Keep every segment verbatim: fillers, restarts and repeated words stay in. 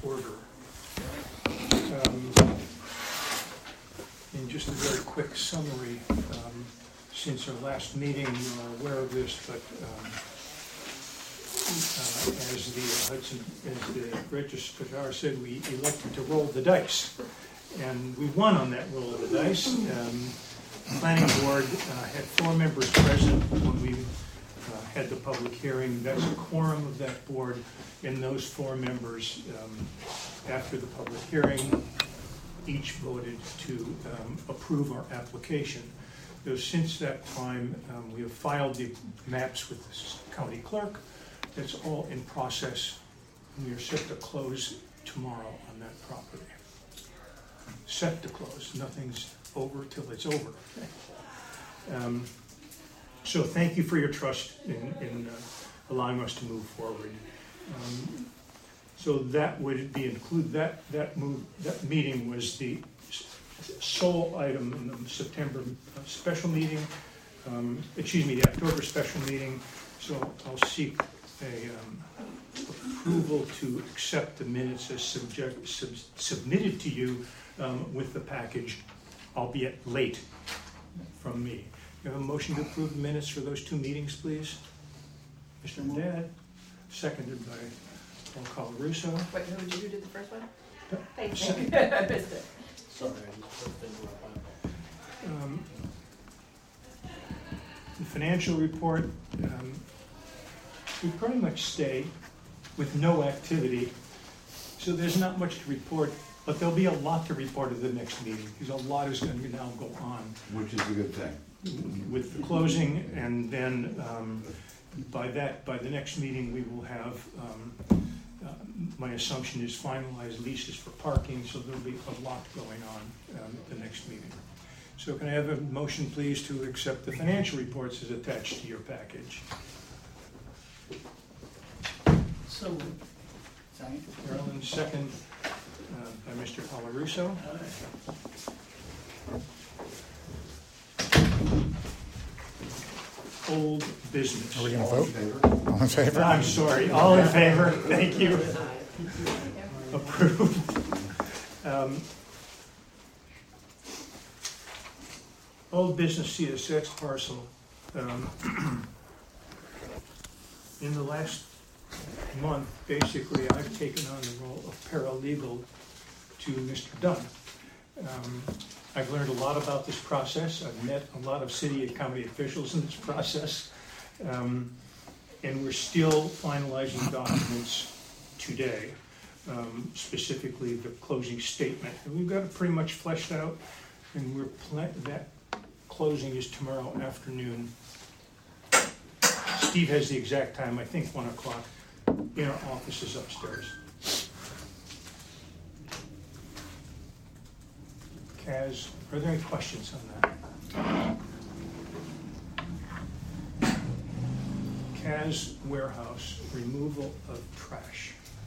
order. Um, in just a very quick summary, um, since our last meeting, you are aware of this, but um, uh, as the Hudson, as the registrar said, we elected to roll the dice, and we won on that roll of the dice. Um, Planning board uh, had four members present when we uh, had the public hearing. That's a quorum of that board, and those four members, um, after the public hearing, each voted to um, approve our application. So since that time, um, we have filed the maps with the county clerk. That's all in process. We are set to close tomorrow on that property. Set to close. Nothing's over till it's over. Um, so thank you for your trust in, in uh, allowing us to move forward. Um, so that would be include that that move that meeting was the sole item in the September special meeting. Um, excuse me, the October special meeting. So I'll seek a um, approval to accept the minutes as subject sub, submitted to you um, with the package, albeit late from me. You have a motion to approve the minutes for those two meetings, please? Mister Haddad, seconded by Paul Colarusso. Wait, who did you did the first one? Uh, Thanks. second. I missed it. Sorry, I just put things up. Um, the financial report, um, we pretty much stay with no activity, so there's not much to report. But there'll be a lot to report at the next meeting, because a lot is going to now go on. Which is a good thing. With the closing, and then um, by that, by the next meeting, we will have, um, uh, my assumption is finalized leases for parking, so there'll be a lot going on um, at the next meeting. So can I have a motion, please, to accept the financial reports as attached to your package? So, second. Carolyn, second. Uh, by Mister Colarusso. Old business. Are we going to vote? All in favor? I'm sorry. All in favor? Thank you. Approved. Um, old business C S X parcel. Um, in the last month, basically, I've taken on the role of paralegal to Mister Dunn. Um, I've learned a lot about this process. I've met a lot of city and county officials in this process. Um, and we're still finalizing documents today, um, specifically the closing statement. And we've got it pretty much fleshed out, and we're pl- that closing is tomorrow afternoon. Steve has the exact time, I think one o'clock, in our offices upstairs. Kaz, are there any questions on that? Kaz Warehouse, removal of trash.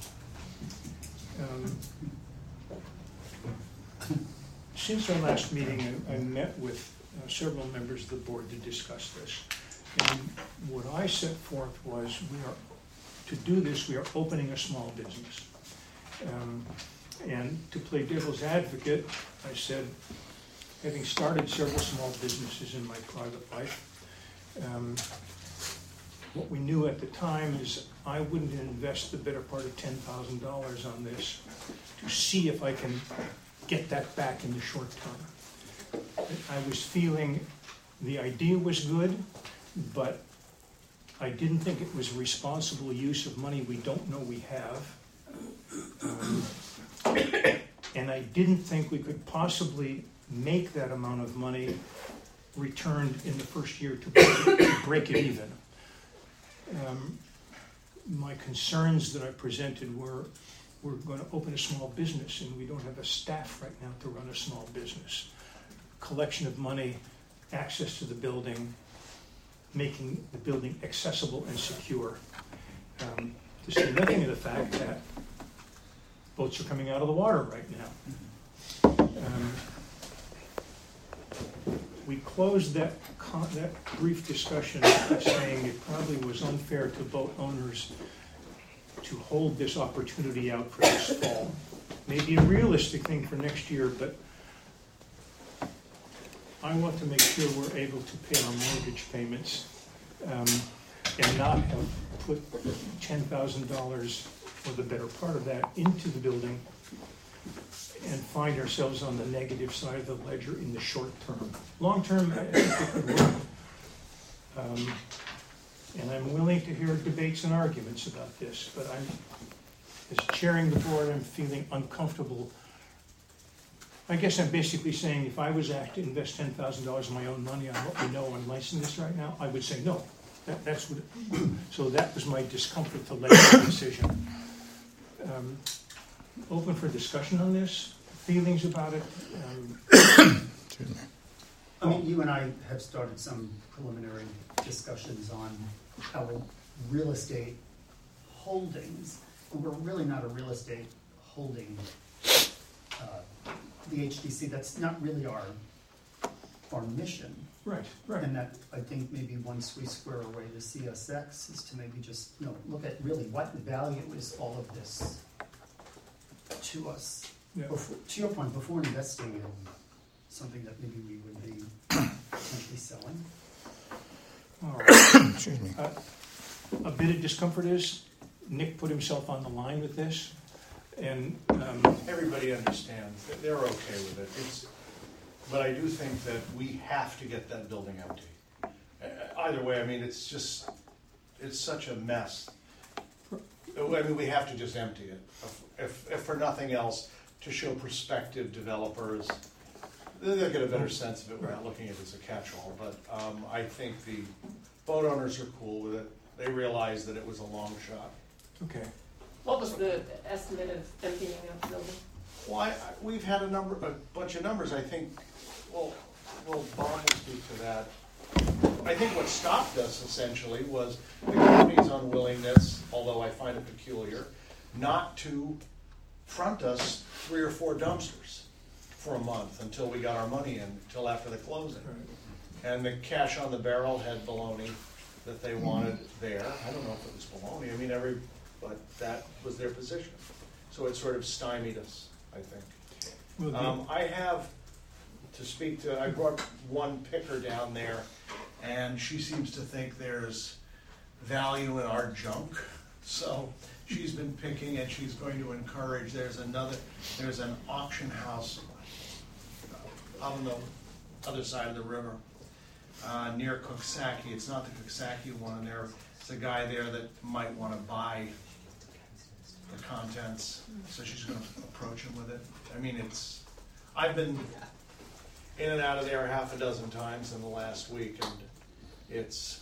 Um, since our last meeting, I, I met with uh, several members of the board to discuss this. And what I set forth was, we are, to do this, we are opening a small business. Um, and to play devil's advocate, I said, having started several small businesses in my private life, um, what we knew at the time is I wouldn't invest the better part of ten thousand dollars on this to see if I can get that back in the short term. I was feeling the idea was good, but I didn't think it was a responsible use of money we don't know we have. Um, and I didn't think we could possibly make that amount of money returned in the first year to break it, to break it even. Um, my concerns that I presented were, we're going to open a small business and we don't have a staff right now to run a small business. Collection of money, access to the building, making the building accessible and secure. Um, to say nothing of the fact that boats are coming out of the water right now. Um, we closed that con- that brief discussion by saying it probably was unfair to boat owners to hold this opportunity out for this fall. Maybe a realistic thing for next year, but I want to make sure we're able to pay our mortgage payments um, and not have put ten thousand dollars or the better part of that into the building and find ourselves on the negative side of the ledger in the short term. Long term, I think it could work. Um, and I'm willing to hear debates and arguments about this, but I'm, as chairing the board, I'm feeling uncomfortable. I guess I'm basically saying if I was asked to invest ten thousand dollars of my own money on what we know on licensing right now, I would say no. That, that's what. It, so that was my discomfort to lay the decision. Um, open for discussion on this. Feelings about it. Um, I mean, you and I have started some preliminary discussions on our real estate holdings, and we're really not a real estate holding. Uh, the H D C, that's not really our our mission. right, right. And that, I think maybe once we square away the C S X is to maybe just, you know, look at really what value is all of this to us. Yeah. Before, to your point, before investing in something that maybe we would be potentially selling. All right. Excuse me. Uh, a bit of discomfort is Nick put himself on the line with this, and um, Everybody understands that they're okay with it. It's, but I do think that we have to get that building empty. Uh, Either way, I mean, it's just, it's such a mess. I mean, we have to just empty it, if, if for nothing else, to show prospective developers. They'll get a better sense of it without looking at it as a catch-all. But um, I think the boat owners are cool with it. They realize that it was a long shot. okay. What was the estimate of emptying out the building? Why, we've had a number, a bunch of numbers, I think, well, well, Bob will speak to that. I think what stopped us essentially was the county's unwillingness, although I find it peculiar, not to front us three or four dumpsters for a month until we got our money in, until after the closing. Right. And the cash on the barrel had baloney that they wanted there. I don't know if it was baloney, I mean, every, but that was their position. So it sort of stymied us, I think. Well, the- Um, I have to speak to, I brought one picker down there, and she seems to think there's value in our junk. So she's been picking, and she's going to encourage, there's another, there's an auction house out on the other side of the river, uh, near Cooksaki. It's not the Cooksaki one, and there's a guy there that might want to buy the contents, so she's going to approach him with it. I mean, it's, I've been in and out of there half a dozen times in the last week, and it's,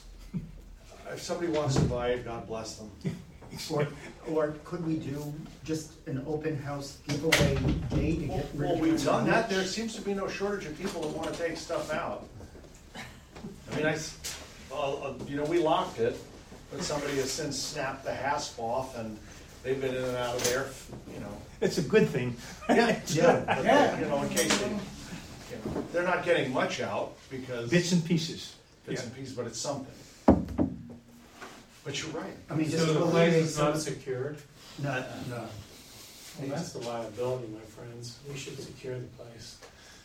if somebody wants to buy it, God bless them. Or, or could we do just an open house giveaway day to Well, get rid well, of? we've it? done that. There seems to be no shortage of people that want to take stuff out. I mean, I, s- uh, uh, you know, we locked it, but somebody has since snapped the hasp off, and they've been in and out of there, you know. It's a good thing. Yeah, it's good, but they- you know, in case they, you know, they're not getting much out because Bits and pieces. bits Yeah. and pieces, but it's something. But you're right. I mean, just So the place eliminate is some. not secured? No, no. Well, that's the liability, my friends. We should secure the place.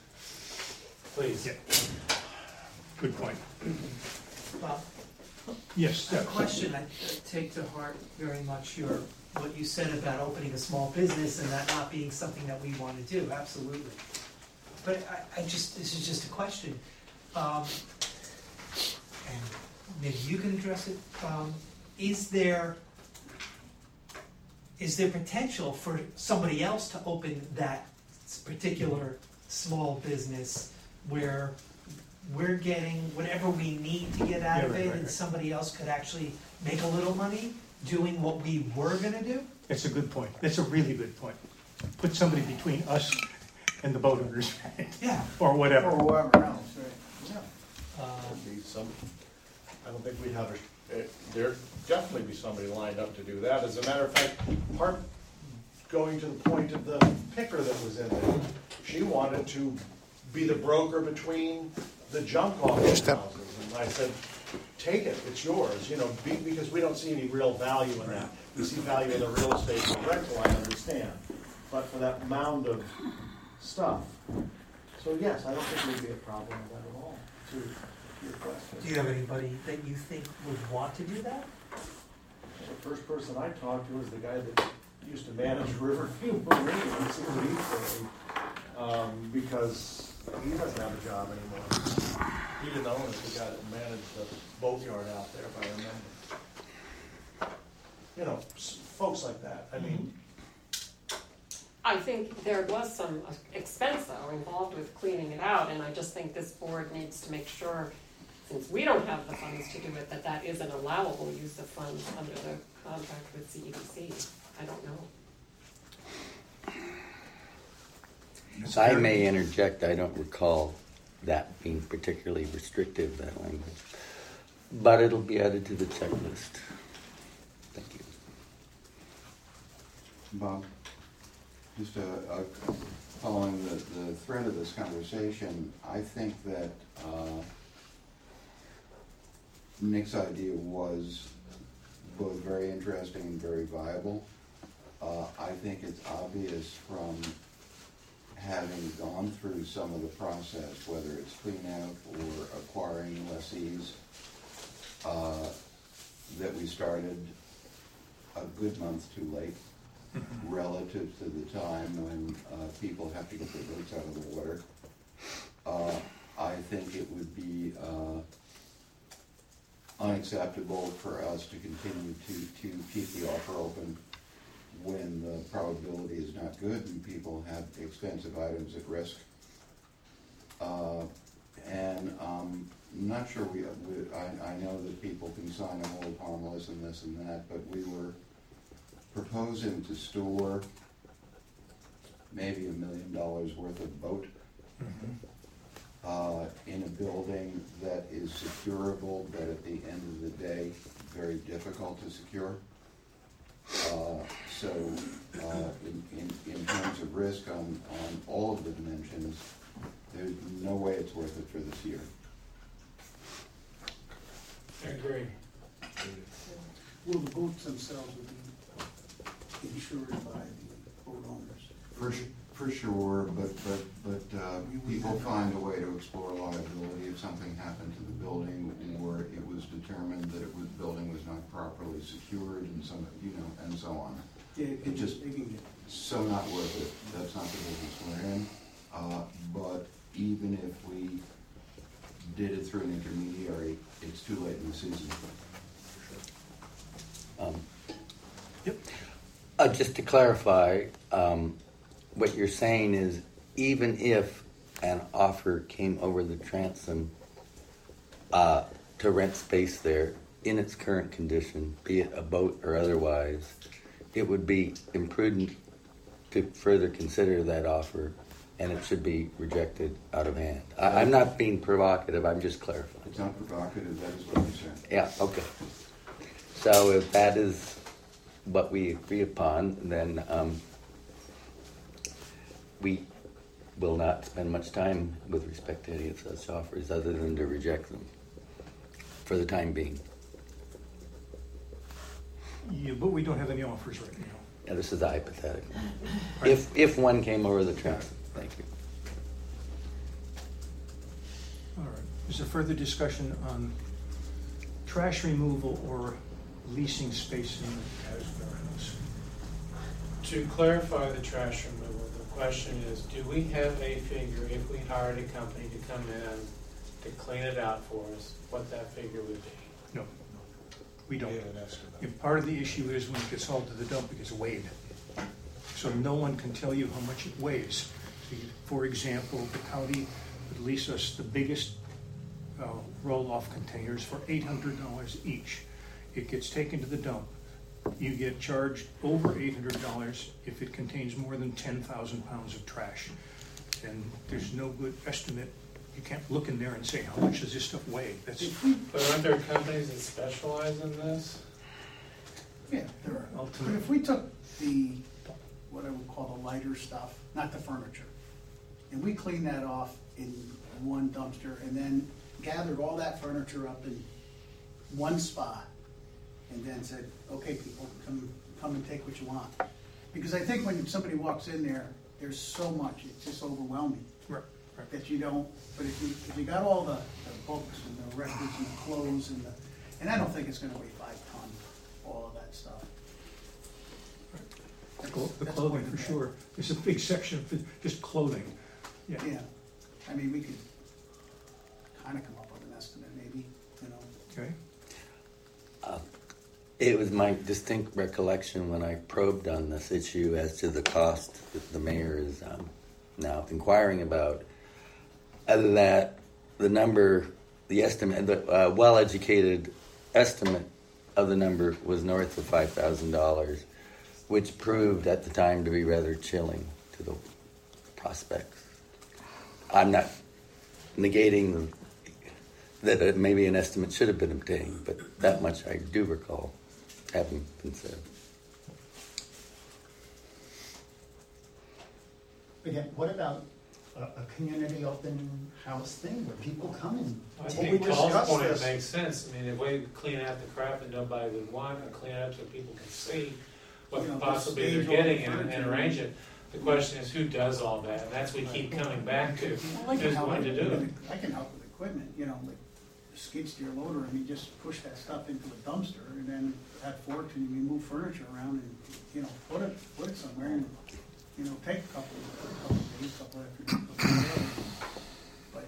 Please. Yeah. Good point. Bob, Yes, a Deb. question I take to heart very much your, what you said about opening a small business and that not being something that we want to do, absolutely. But I, I just, this is just a question. Um, and maybe you can address it. Um, is there, is there potential for somebody else to open that particular small business where we're getting whatever we need to get out Yeah, of right, it, right, and right. somebody else could actually make a little money doing what we were gonna do? That's a good point. That's a really good point. Put somebody between us and the boat owners, Yeah. or whatever. whoever else, right? Yeah. Uh, There'd be some, I don't think we'd have, a, it- there'd definitely be somebody lined up to do that. As a matter of fact, part, going to the point of the picker that was in there, she wanted to be the broker between the junk auction houses. Step. And I said, take it, it's yours, you know, be, because we don't see any real value in that. We see value in the real estate for rental, I understand, but for that mound of stuff. So yes, I don't think there'd be a problem with that at all, to your question. Do you have anybody that you think would want to do that? The first person I talked to was the guy that used to manage Riverview Marine in sixty-three, um, because he doesn't have a job anymore. He didn't own it, the guy that managed the boatyard out there, if I remember. You know, s- folks like that, I mean, I think there was some expense though involved with cleaning it out, and I just think this board needs to make sure, since we don't have the funds to do it, that that is an allowable use of funds under the contract with C E D C. I don't know. So I may interject, I don't recall that being particularly restrictive, that language. But it'll be added to the checklist. Thank you. Bob, just uh, uh, following the, the thread of this conversation, I think that uh, Nick's idea was both very interesting and very viable. Uh, I think it's obvious from having gone through some of the process, whether it's clean out or acquiring lessees, uh, that we started a good month too late relative to the time when uh, people have to get their boats out of the water. Uh, I think it would be uh, unacceptable for us to continue to, to keep the offer open when the probability is not good and people have expensive items at risk. Uh, and um, I'm not sure we, we I, I know that people can sign a hold harmless and this and that, but we were proposing to store maybe a million dollars worth of boat Mhm. uh, in a building that is securable, but at the end of the day, very difficult to secure. Uh, so, uh, in, in, in terms of risk on, on all of the dimensions, there's no way it's worth it for this year. I agree. Well, the boats themselves would be insured by the boat owners. For, su- for sure, but, but, but, uh, people find a way to explore liability if something happened to the building or it was determined that it was, building was not properly secured and some, you know, and so on. Yeah, It just- they can get. So not worth it, that's not the business we're in, uh, but even if we did it through an intermediary, it's too late in the season. Um, Yep. uh, just to clarify, um, what you're saying is even if an offer came over the transom uh, to rent space there in its current condition, be it a boat or otherwise, it would be imprudent to further consider that offer, and it should be rejected out of hand. I, I'm not being provocative, I'm just clarifying. It's not provocative, that is what you said. Yeah, okay. So if that is what we agree upon, then um, we will not spend much time with respect to any of such offers other than to reject them for the time being. Yeah, but we don't have any offers right now. Yeah, this is a hypothetical. Right. If if one came over the transom, thank you. All right. Is there further discussion on trash removal or leasing space in the Asbury House? To clarify the trash removal, the question is, do we have a figure, if we hired a company to come in to clean it out for us, what that figure would be? No, we don't. we have an estimate. And part of the issue is when it gets hauled to the dump, it gets weighed. So no one can tell you how much it weighs. So you- For example, the county would lease us the biggest uh, roll-off containers for eight hundred dollars each. It gets taken to the dump. You get charged over eight hundred dollars if it contains more than ten thousand pounds of trash. And there's no good estimate. You can't look in there and say, how much does this stuff weigh? That's But aren't there companies that specialize in this? Yeah, there are. But ultimate. if we took the, what I would call the lighter stuff, not the furniture, and we cleaned that off in one dumpster and then gathered all that furniture up and one spot and then said, okay, people, come, come and take what you want. Because I think when somebody walks in there, there's so much, it's just overwhelming. Right, right. That you don't, but if you, if you got all the, the books and the records and the clothes and the, and I don't think it's gonna weigh five ton, all of that stuff. The clo- the That's clothing, more for than sure. There's a big section for just clothing. Yeah. that. Yeah, I mean, we could kinda come up with an estimate maybe, you know. Okay. Uh, It was my distinct recollection when I probed on this issue as to the cost that the mayor is um, now inquiring about, uh, that the number, the estimate, the uh, well-educated estimate of the number was north of five thousand dollars, which proved at the time to be rather chilling to the prospects. I'm not negating the, that uh, maybe an estimate should have been obtained, but that much I do recall having been said. Again, what about a, a community open house thing where people come and I take think we Paul's discussed point this. makes sense. I mean, if we clean out the crap that nobody would want, and clean it up so people can see what You know, possibly stage they're all the getting and, and furniture. arrange it. The question is, who does all that? And that's what we keep coming back to. Well, I can Who's help going to with- do it? I can help with equipment, you know, like skid steer loader, I mean, just push that stuff into a dumpster and then have forks and you move furniture around and, you know, put it, put it somewhere and, you know, take a couple, a couple of days, couple of, couple of days. But.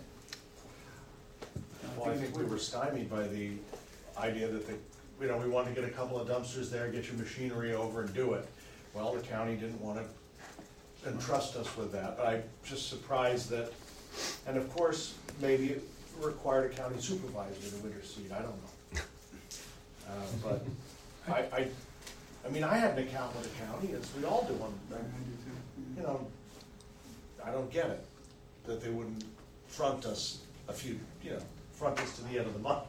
you know, Well, I think we were stymied by the idea that the, you know, we wanted to get a couple of dumpsters there, get your machinery over and do it. Well, the county didn't want to entrust us with that, but I'm just surprised that, and of course, maybe it required a county supervisor to intercede, I don't know. Uh, But I, I, I mean, I had an account with the county, as we all do, and, you know, I don't get it, that they wouldn't front us a few, you know, front us to the end of the month.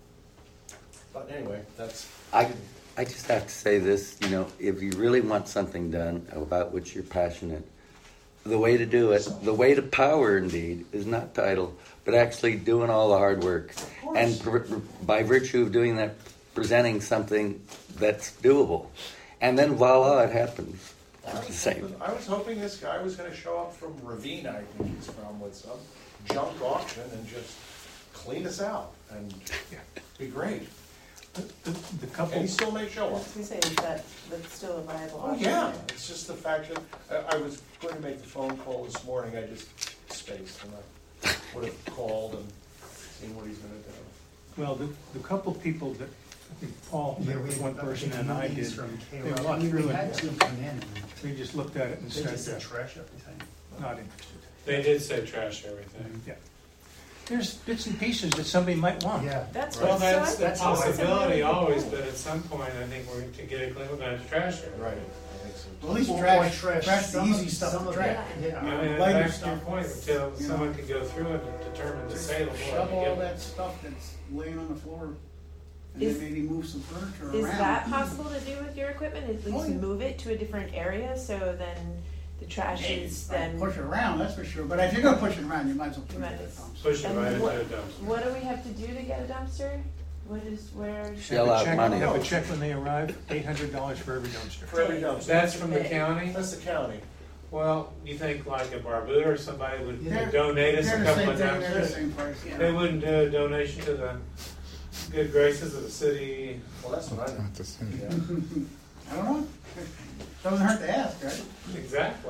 But anyway, that's. I, I just have to say this, you know, if you really want something done about which you're passionate, the way to do it, the way to power indeed, is not title, but actually doing all the hard work. And pr- pr- by virtue of doing that, presenting something that's doable. And then voila, it happens. I It's the was same. hoping- I was hoping this guy was gonna show up from Ravine, I think he's from, with some junk auction and just clean us out and be great. The, the, the And couple, he still may show I up. was gonna say, is that, that's still a viable Oh, option? yeah, it's just the fact that, I, I was going to make the phone call this morning, I just spaced, and I would have called and seen what he's gonna do. well, the, the couple people that, I think Paul, Yeah, we one had person and I did, communities from they K-Rod. walked I mean, we through had and two come in and we just looked at it and they said, just said uh, trash everything. not interested. They did say trash everything. Yeah. There's bits and pieces that somebody might want. Yeah. That's Well, what, so that's I the think that's a really possibility good always, point. but at some point, I think we're, to get it clean, we're gonna have to trash it. Right, I think so. Well, at least Or- or trash, trash trash the some of- easy stuff some to of trash. it, yeah. I mean, Lighter back to your stuff. point, until You someone know. can go through it and determine the Just sale of shove all what. that stuff that's laying on the floor and Is- then maybe move some furniture around. Is that possible to do with your equipment, at Oh, least yeah. move it to a different area, so then the trash is I'd then, push it around, that's for sure, but if you're gonna push it around, you might as well You put it might in the as- dumpster. Push it And right into what- a dumpster. what do we have to do to get a dumpster? What is, where? Shell Have a out check- money. Have a check when they arrive, eight hundred dollars for every dumpster. For every dumpster. That's from the county? That's the county. Well, you think like a Barbuda or somebody would They're- would donate us They're a the couple same of thing, they're the dumpsters? same price, yeah. They wouldn't do a donation to the good graces of the city. Well, that's what I know. Not the same. Yeah. I don't know, doesn't hurt to ask, right? Exactly.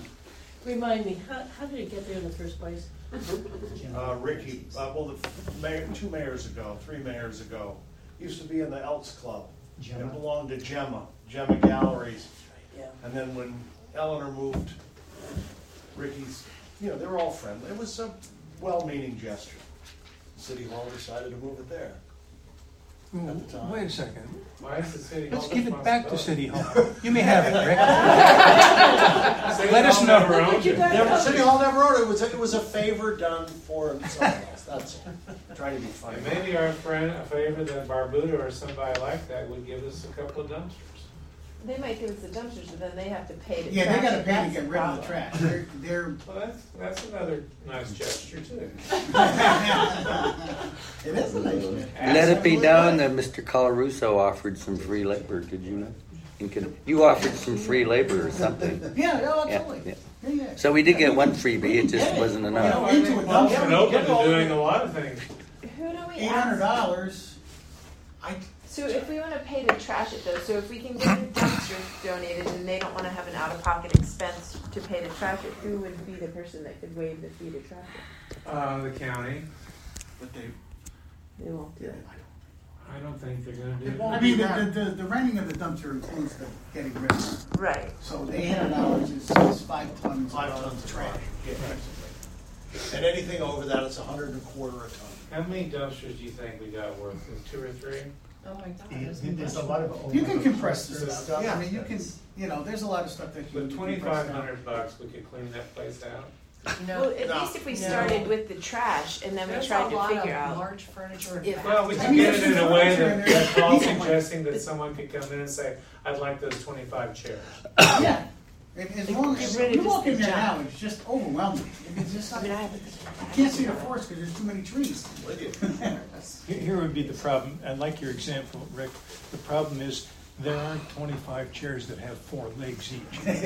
Remind me, how, how did it get there in the first place? Uh, Ricky, uh, well, the mayor, two mayors ago, three mayors ago, used to be in the Elks Club. Gemma. It belonged to Gemma, Gemma Galleries. Yeah. And then when Eleanor moved, Ricky's, you know, they were all friendly. It was a well-meaning gesture. City Hall decided to move it there. Ooh, At the time. Wait a second. Why is the city? Let's hall give it back to responsibility? City Hall. You may have it, Rick. City Let us hall know. never owned it. Never, City Hall never wrote it. It was, a- it was a favor done for someone else. That's all. Trying to be funny. And maybe our friend, a favor that Barbuda or somebody like that would give us a couple of dumpsters. They might give us the dumpsters, but then they have to pay to Yeah, trash they gotta it. pay to That's get the rid of the problem. trash. They're, they're, Well, that's, that's another nice gesture too. it is a nice thing. Let it be known that Mister Colarusso offered some free labor. Did you know? You, can, you offered some free labor or something. Yeah, no, Yeah, absolutely. yeah. Yeah, yeah. So we did get one freebie. It just wasn't You enough. know, into a Paul's dumpster. been open to doing a lot of things. Who do we Eight hundred ask? dollars. I, So if we wanna pay to trash it though, so if we can get the dumpsters donated and they don't wanna have an out-of-pocket expense to pay to trash it, who would be the person that could waive the fee to trash it? Uh, the county, But they, They won't do it. I don't think they're gonna do It it. won't I mean, the, the, the, the renting of the dumpster includes the getting rid of it. Right. So the eight hundred dollars is, is five tons. five of tons of trash. trash, yeah, basically. And anything over that, it's a hundred and a quarter a ton. How many dumpsters do you think we got worth? Two or three? Oh my God. There's there's a lot of. You can compress this There's stuff. Yeah, I mean, you can, you know, there's a lot of stuff that you can With compress twenty-five down. hundred bucks, we could clean that place out. Well, at No. least if we No. started with the trash and then we There's tried a to lot figure of out. large furniture and if- bags. Well, we I could mean, get there's it in a some way furniture in that, there. that Paul's Decent one. suggesting that someone could come in and say, I'd like those twenty-five chairs. Yeah. If- As long Get as, rid of you just walk the in there junk. now, it's just overwhelming. It's just I like, mean, I you have. can't see the forest because there's too many trees. Here- Here would be the problem, I like your example, Rick. The problem is, there aren't twenty-five chairs that have four legs each. Then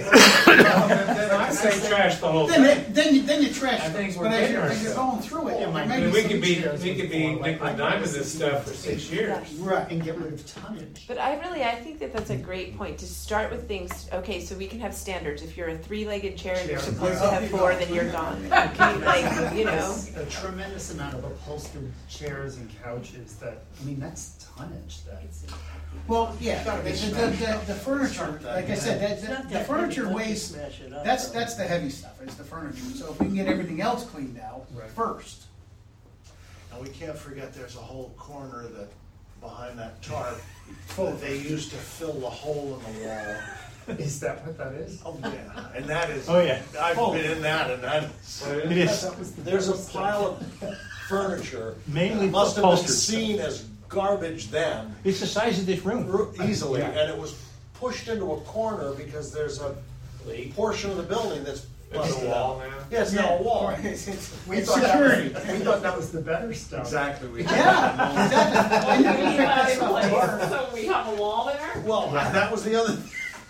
I say trash the whole Then, thing. it- then you, then you trash I think things, we're but as you're, getting as you're ourselves. going through it, Yeah, my- I maybe mean, we some could be, chairs we with could be four, like, nickel and I- diming this stuff for six years. Right. And get rid of tonnage. But I really, I think that that's a great point to start with things. Okay, so we can have standards. If you're a three-legged chair and you're Chair. supposed to have four, then you're gone. Like, you know. There's a tremendous amount of upholstered chairs and couches that, I mean, that's tonnage that. Well, yeah, Gotta the, be the, smashed the, up. the furniture, like I said, that, It's that, not the that furniture heavy, weighs, smash it up, that's, though. that's the heavy stuff, is the furniture. So if we can get everything else cleaned out Right. first. And we can't forget there's a whole corner that, behind that tarp, that they used to fill the hole in the wall. Is that what that is? Oh, yeah, and that is. Oh, yeah. I've been in that, and that is. It is. That was the There's a first step. pile of furniture. Mainly Must have been upholstered stuff. seen as garbage then, It's the size of this room. r- easily, Yeah. and it was pushed into a corner because there's a portion of the building that's It's busted a wall out. now. Yeah, it's now a wall. It's, it's, We it's thought that was- security. We thought that was the better stuff. Exactly. we- Yeah, exactly. And you can pick that stuff apart. So we have a wall there? Well, that was the other.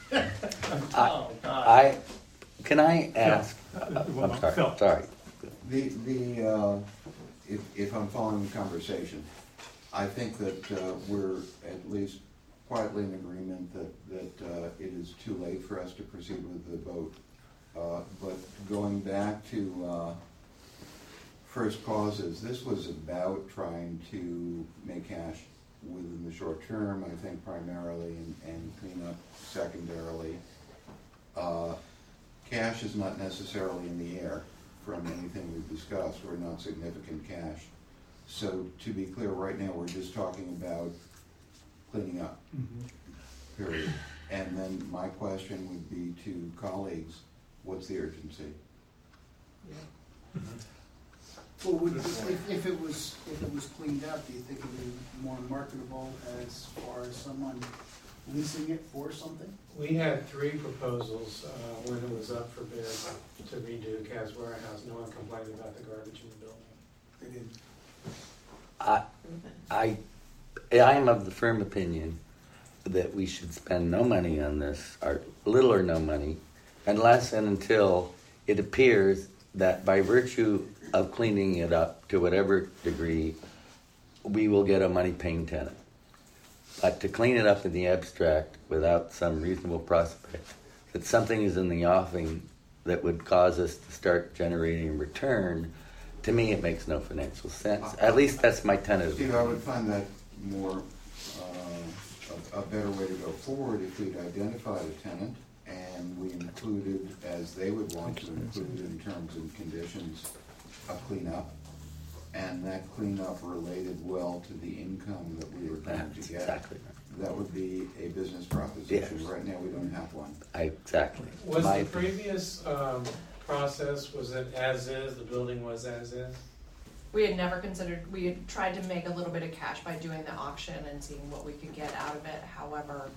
I, Oh, God. I can I ask? Uh, I'm sorry. Phil. Sorry. The, the, uh, if, if I'm following the conversation, I think that uh, we're at least quietly in agreement that, that uh, it is too late for us to proceed with the vote. Uh, But going back to uh, first causes, this was about trying to make cash within the short term, I think primarily, and, and clean up secondarily. Uh, Cash is not necessarily in the air from anything we've discussed, or not significant cash. So to be clear, right now, we're just talking about cleaning up, period. And then my question would be to colleagues, what's the urgency? Well, would, if, if it was, if it was cleaned up, do you think it would be more marketable as far as someone leasing it for something? We had three proposals uh, when it was up for bid to redo Cas Warehouse. No one complained about the garbage in the building. They didn't. I, I, I am of the firm opinion that we should spend no money on this, or little or no money, unless and until it appears that by virtue of cleaning it up to whatever degree, we will get a money-paying tenant. But to clean it up in the abstract without some reasonable prospect that something is in the offing that would cause us to start generating return, to me it makes no financial sense. At least that's my tentative. Steve, I would find that more, uh, a, a better way to go forward if we'd identified a tenant and we included, as they would want to include in terms and conditions, a cleanup. And that cleanup related well to the income that we were trying That's to get. exactly right. That would be a business proposition. Yes. Right now, we don't have one. I, exactly. Was My the opinion. previous um, process, was it as is, the building was as is? We had never considered, we had tried to make a little bit of cash by doing the auction and seeing what we could get out of it. However,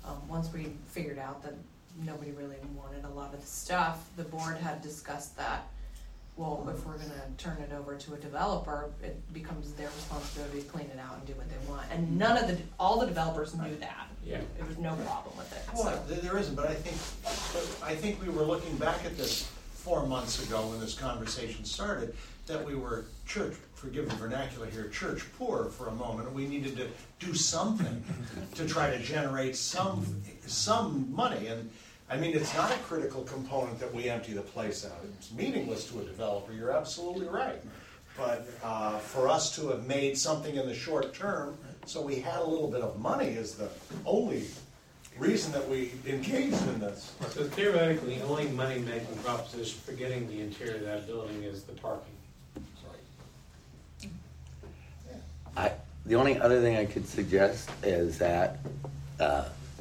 Um, once we figured out that nobody really wanted a lot of the stuff, the board had discussed that, well, if we're gonna turn it over to a developer, it becomes their responsibility to clean it out and do what they want. And none of the, all the developers knew that. Yeah. There was no problem with it, Well, so. there there isn't, but I think, but I think we were looking back at this four months ago when this conversation started, that we were church, forgive the vernacular here, church poor for a moment, and we needed to do something to try to generate some, some money. And I mean, it's not a critical component that we empty the place out. It's meaningless to a developer, you're absolutely right. But uh, for us to have made something in the short term, so we had a little bit of money is the only reason that we engaged in this. So theoretically, the only money-making proposition for getting the interior of that building is the parking. I, the only other thing I could suggest is that, uh,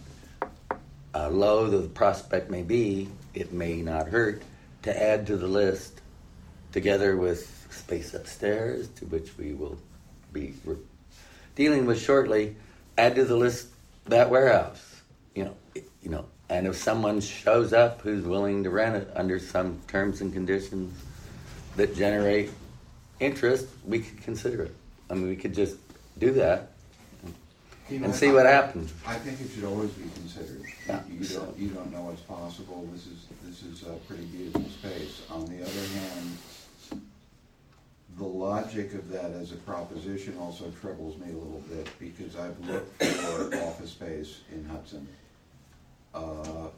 uh, low the prospect may be, it may not hurt to add to the list, together with space upstairs, to which we will be re- dealing with shortly, add to the list that warehouse. You know, it- you know, and if someone shows up who's willing to rent it under some terms and conditions that generate interest, we could consider it. I mean, we could just do that You know, and see what I- happens. I think it should always be considered. Yeah. You don't, you don't know what's possible. This is, this is a pretty beautiful space. On the other hand, the logic of that as a proposition also troubles me a little bit, because I've looked for office space in Hudson. Uh,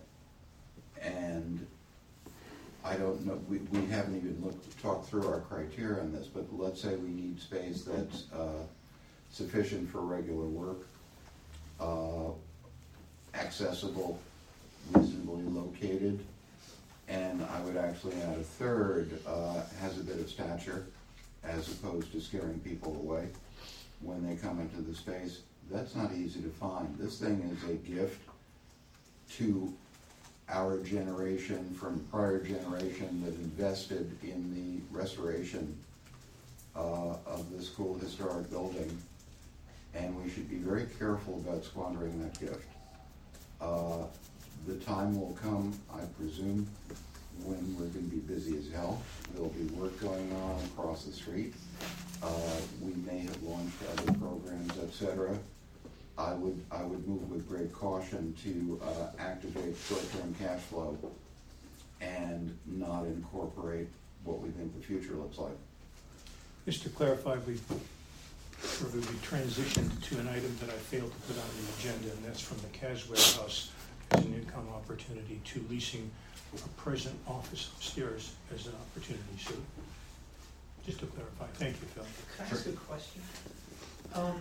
and I don't know, we, we haven't even looked, talked through our criteria on this, but let's say we need space that's uh, sufficient for regular work, uh, accessible, reasonably located, and I would actually add a third, uh, has a bit of stature, as opposed to scaring people away when they come into the space. That's not easy to find. This thing is a gift to our generation from prior generation that invested in the restoration uh, of this cool historic building, and we should be very careful about squandering that gift. Uh, the time will come, I presume, when we're going to be busy as hell. There'll be work going on across the street. Uh, we may have launched other programs, et cetera. I would I would move with great caution to uh, activate short-term cash flow and not incorporate what we think the future looks like. Just to clarify, we sort of we transitioned to an item that I failed to put on the agenda, and that's from the Cas Warehouse as an income opportunity to leasing a present office upstairs as an opportunity. So just to clarify, thank you, Phil. Can I ask a question? Um,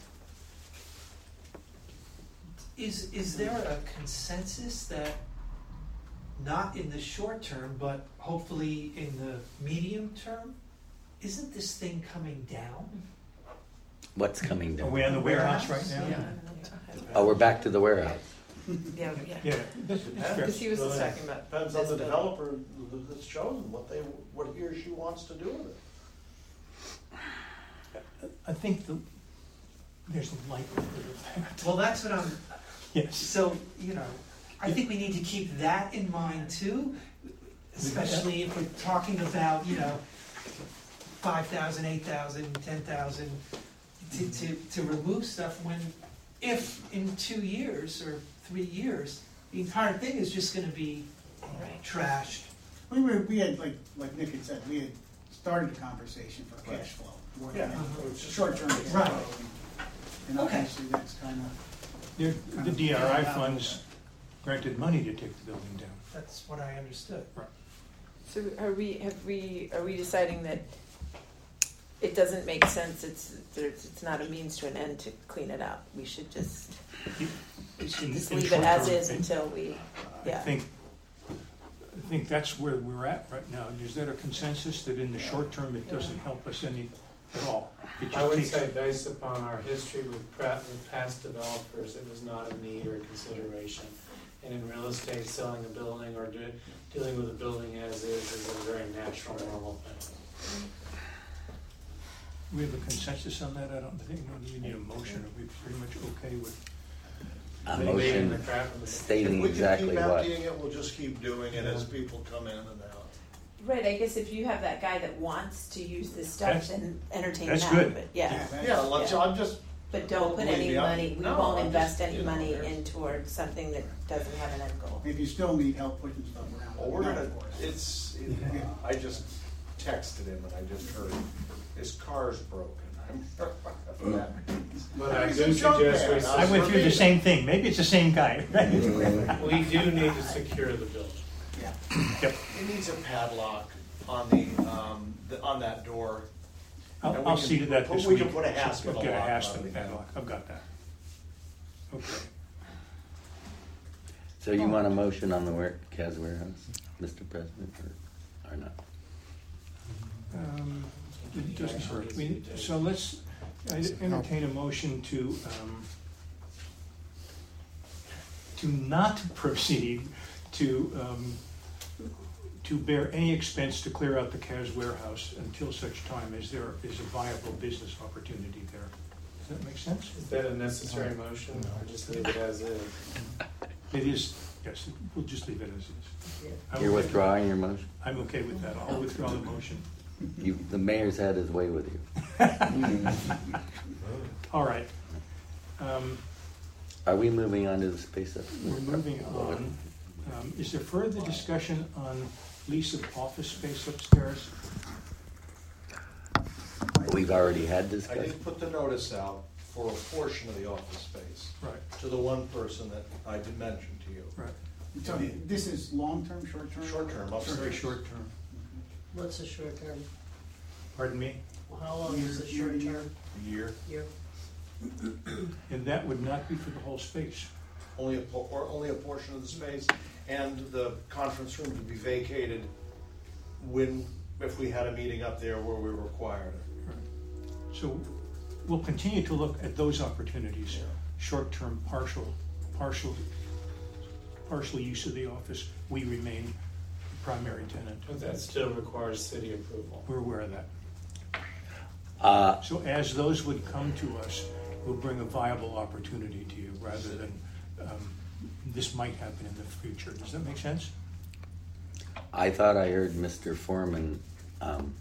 is, is there a consensus that, not in the short term, but hopefully in the medium term, isn't this thing coming down? What's coming Are down? we on the warehouse right now? Yeah. Oh, we're back to the warehouse. Yeah, yeah. Yeah, that's that's fair. Because he was just talking about. Depends on this the building. developer that's chosen, what they, what he or she wants to do with it. I think the, there's a likelihood of that. Well, that's what I'm, Yes. so, you know, I think we need to keep that in mind too, especially if we're talking about, you know, five thousand, eight thousand, ten thousand, to, to, to remove stuff when, if in two years or three years, the entire thing is just gonna be Right. trashed. We were, we had, like, like Nick had said, we had started the conversation for cash flow. more than Yeah. anything. Short-term cash Right. flow. And Okay. obviously, that's kind of, The the D R I funds granted money to take the building down. That's what I understood. So are we, have we, are we deciding that it doesn't make sense, it's, there's, it's not a means to an end to clean it up? We should just, we should In- just in leave it as short-term, is I- until we, I yeah. think, I think that's where we're at right now. Is there a consensus that in the short term, it doesn't help us any at all? It I just would takes- say based upon our history with pra- with past developers, it was not a need or a consideration. And in real estate, selling a building or do, dealing with a building as is is a very natural, normal thing. We have a consensus on that? I don't think, do we need a motion? Are we pretty much okay with a Leaving motion the crap in the- stating If exactly we can what. keep emptying it, we'll just keep doing it as people come in and out. Right, I guess if you have that guy that wants to use this That's- stuff, then entertain that's that, good. but yeah. Yeah, let's, I'm just, But don't put Believe any me, I'm- money, we no, won't I'm invest just, any you know, money there's- in towards something that doesn't have an end goal. If you still need help pushing stuff around. well, we're let me gonna, know, of course. it's, it- I just texted him and I just heard, his car's broken. I'm But I He's do a junk suggest we, man. I went through the same thing. Maybe it's the same guy. we do need to secure the building. Yeah. Yep. It needs a padlock on the, um, the, on that door. And I'll, we I'll can see to that put- this we week. can put a hasp I've and a got a lock hasp on and it. a padlock. I've got that. Okay. So you want a motion on the ware- Cas warehouse, Mister President, or, or not? Um, it doesn't hurt. We- So let's I entertain a motion to, um, to not proceed to, um, to bear any expense to clear out the Cas warehouse until such time as there is a viable business opportunity there. Does that make sense? Is that a necessary motion, or just leave it as is? It is, yes, we'll just leave it as is. I'm You're okay- withdrawing your motion? I'm okay with that. I'll withdraw the motion. You, the mayor's had his way with you. All right. Um, Are we moving on to the space up? We're moving on. Um, Is there further discussion on lease of office space upstairs? We've already had I discussion. did put the notice out for a portion of the office space Right, to the one person that I did mention to you. right. So this is long-term, short-term? Short term, upstairs. Very short term. What's a short term? Pardon me? How long is a Year- short year- term? Year, Year? And that would not be for the whole space. only a, po- or only a portion of the space, and the conference room to be vacated when, if we had a meeting up there where we required it. Right. So we'll continue to look at those opportunities. Short-term, partial, partial, partial use of the office. We remain the primary tenant. But that still requires city approval. We're aware of that. Uh, So as those would come to us, we'll bring a viable opportunity to you rather than um, this might happen in the future. Does that make sense? I thought I heard Mister Foreman, um,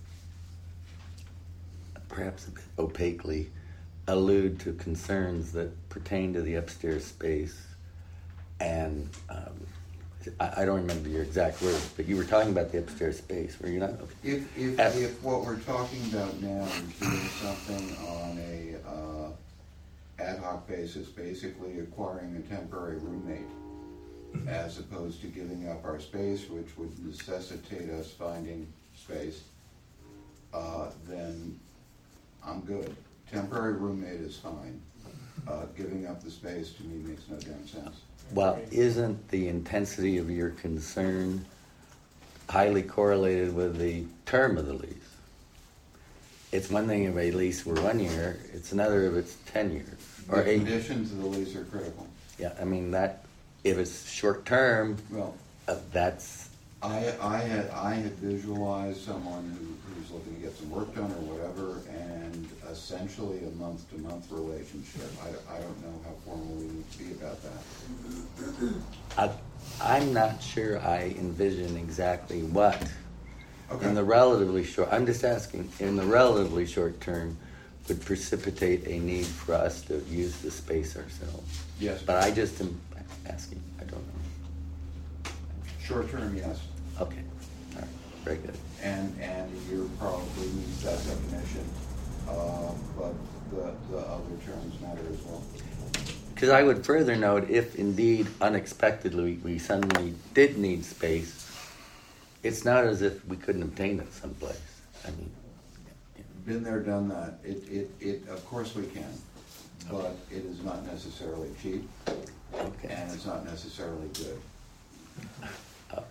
perhaps a bit opaquely, allude to concerns that pertain to the upstairs space. And um, I, I don't remember your exact words, but you were talking about the upstairs space, were you not? If, if, Uh, if what we're talking about now is doing something on a, uh, ad hoc basis, basically acquiring a temporary roommate, as opposed to giving up our space, which would necessitate us finding space, uh, then I'm good. Temporary roommate is fine. Uh, giving up the space to me makes no damn sense. Well, isn't the intensity of your concern highly correlated with the term of the lease? It's one thing if a lease were one year, it's another if it's ten years. Or The eight. conditions of the lease are critical. Yeah, I mean, that, if it's short term, Well, uh, that's, I, I had, I had visualized someone who, who's looking to get some work done or whatever, and essentially a month-to-month relationship. I, don't- I don't know how formal we need to be about that. I, I'm not sure I envision exactly what, Okay. in the relatively short, I'm just asking, in the relatively short term, would precipitate a need for us to use the space ourselves. Yes. But I just am asking, I don't know. Short term, yes. Okay, all right, very good. And, and a year probably meets that definition, uh, but the, the other terms matter as well. Because I would further note, if indeed unexpectedly we suddenly did need space, it's not as if we couldn't obtain it someplace. I mean, Been there, done that. It, it, it, of course we can, but it is not necessarily cheap, okay. and it's not necessarily good. Uh,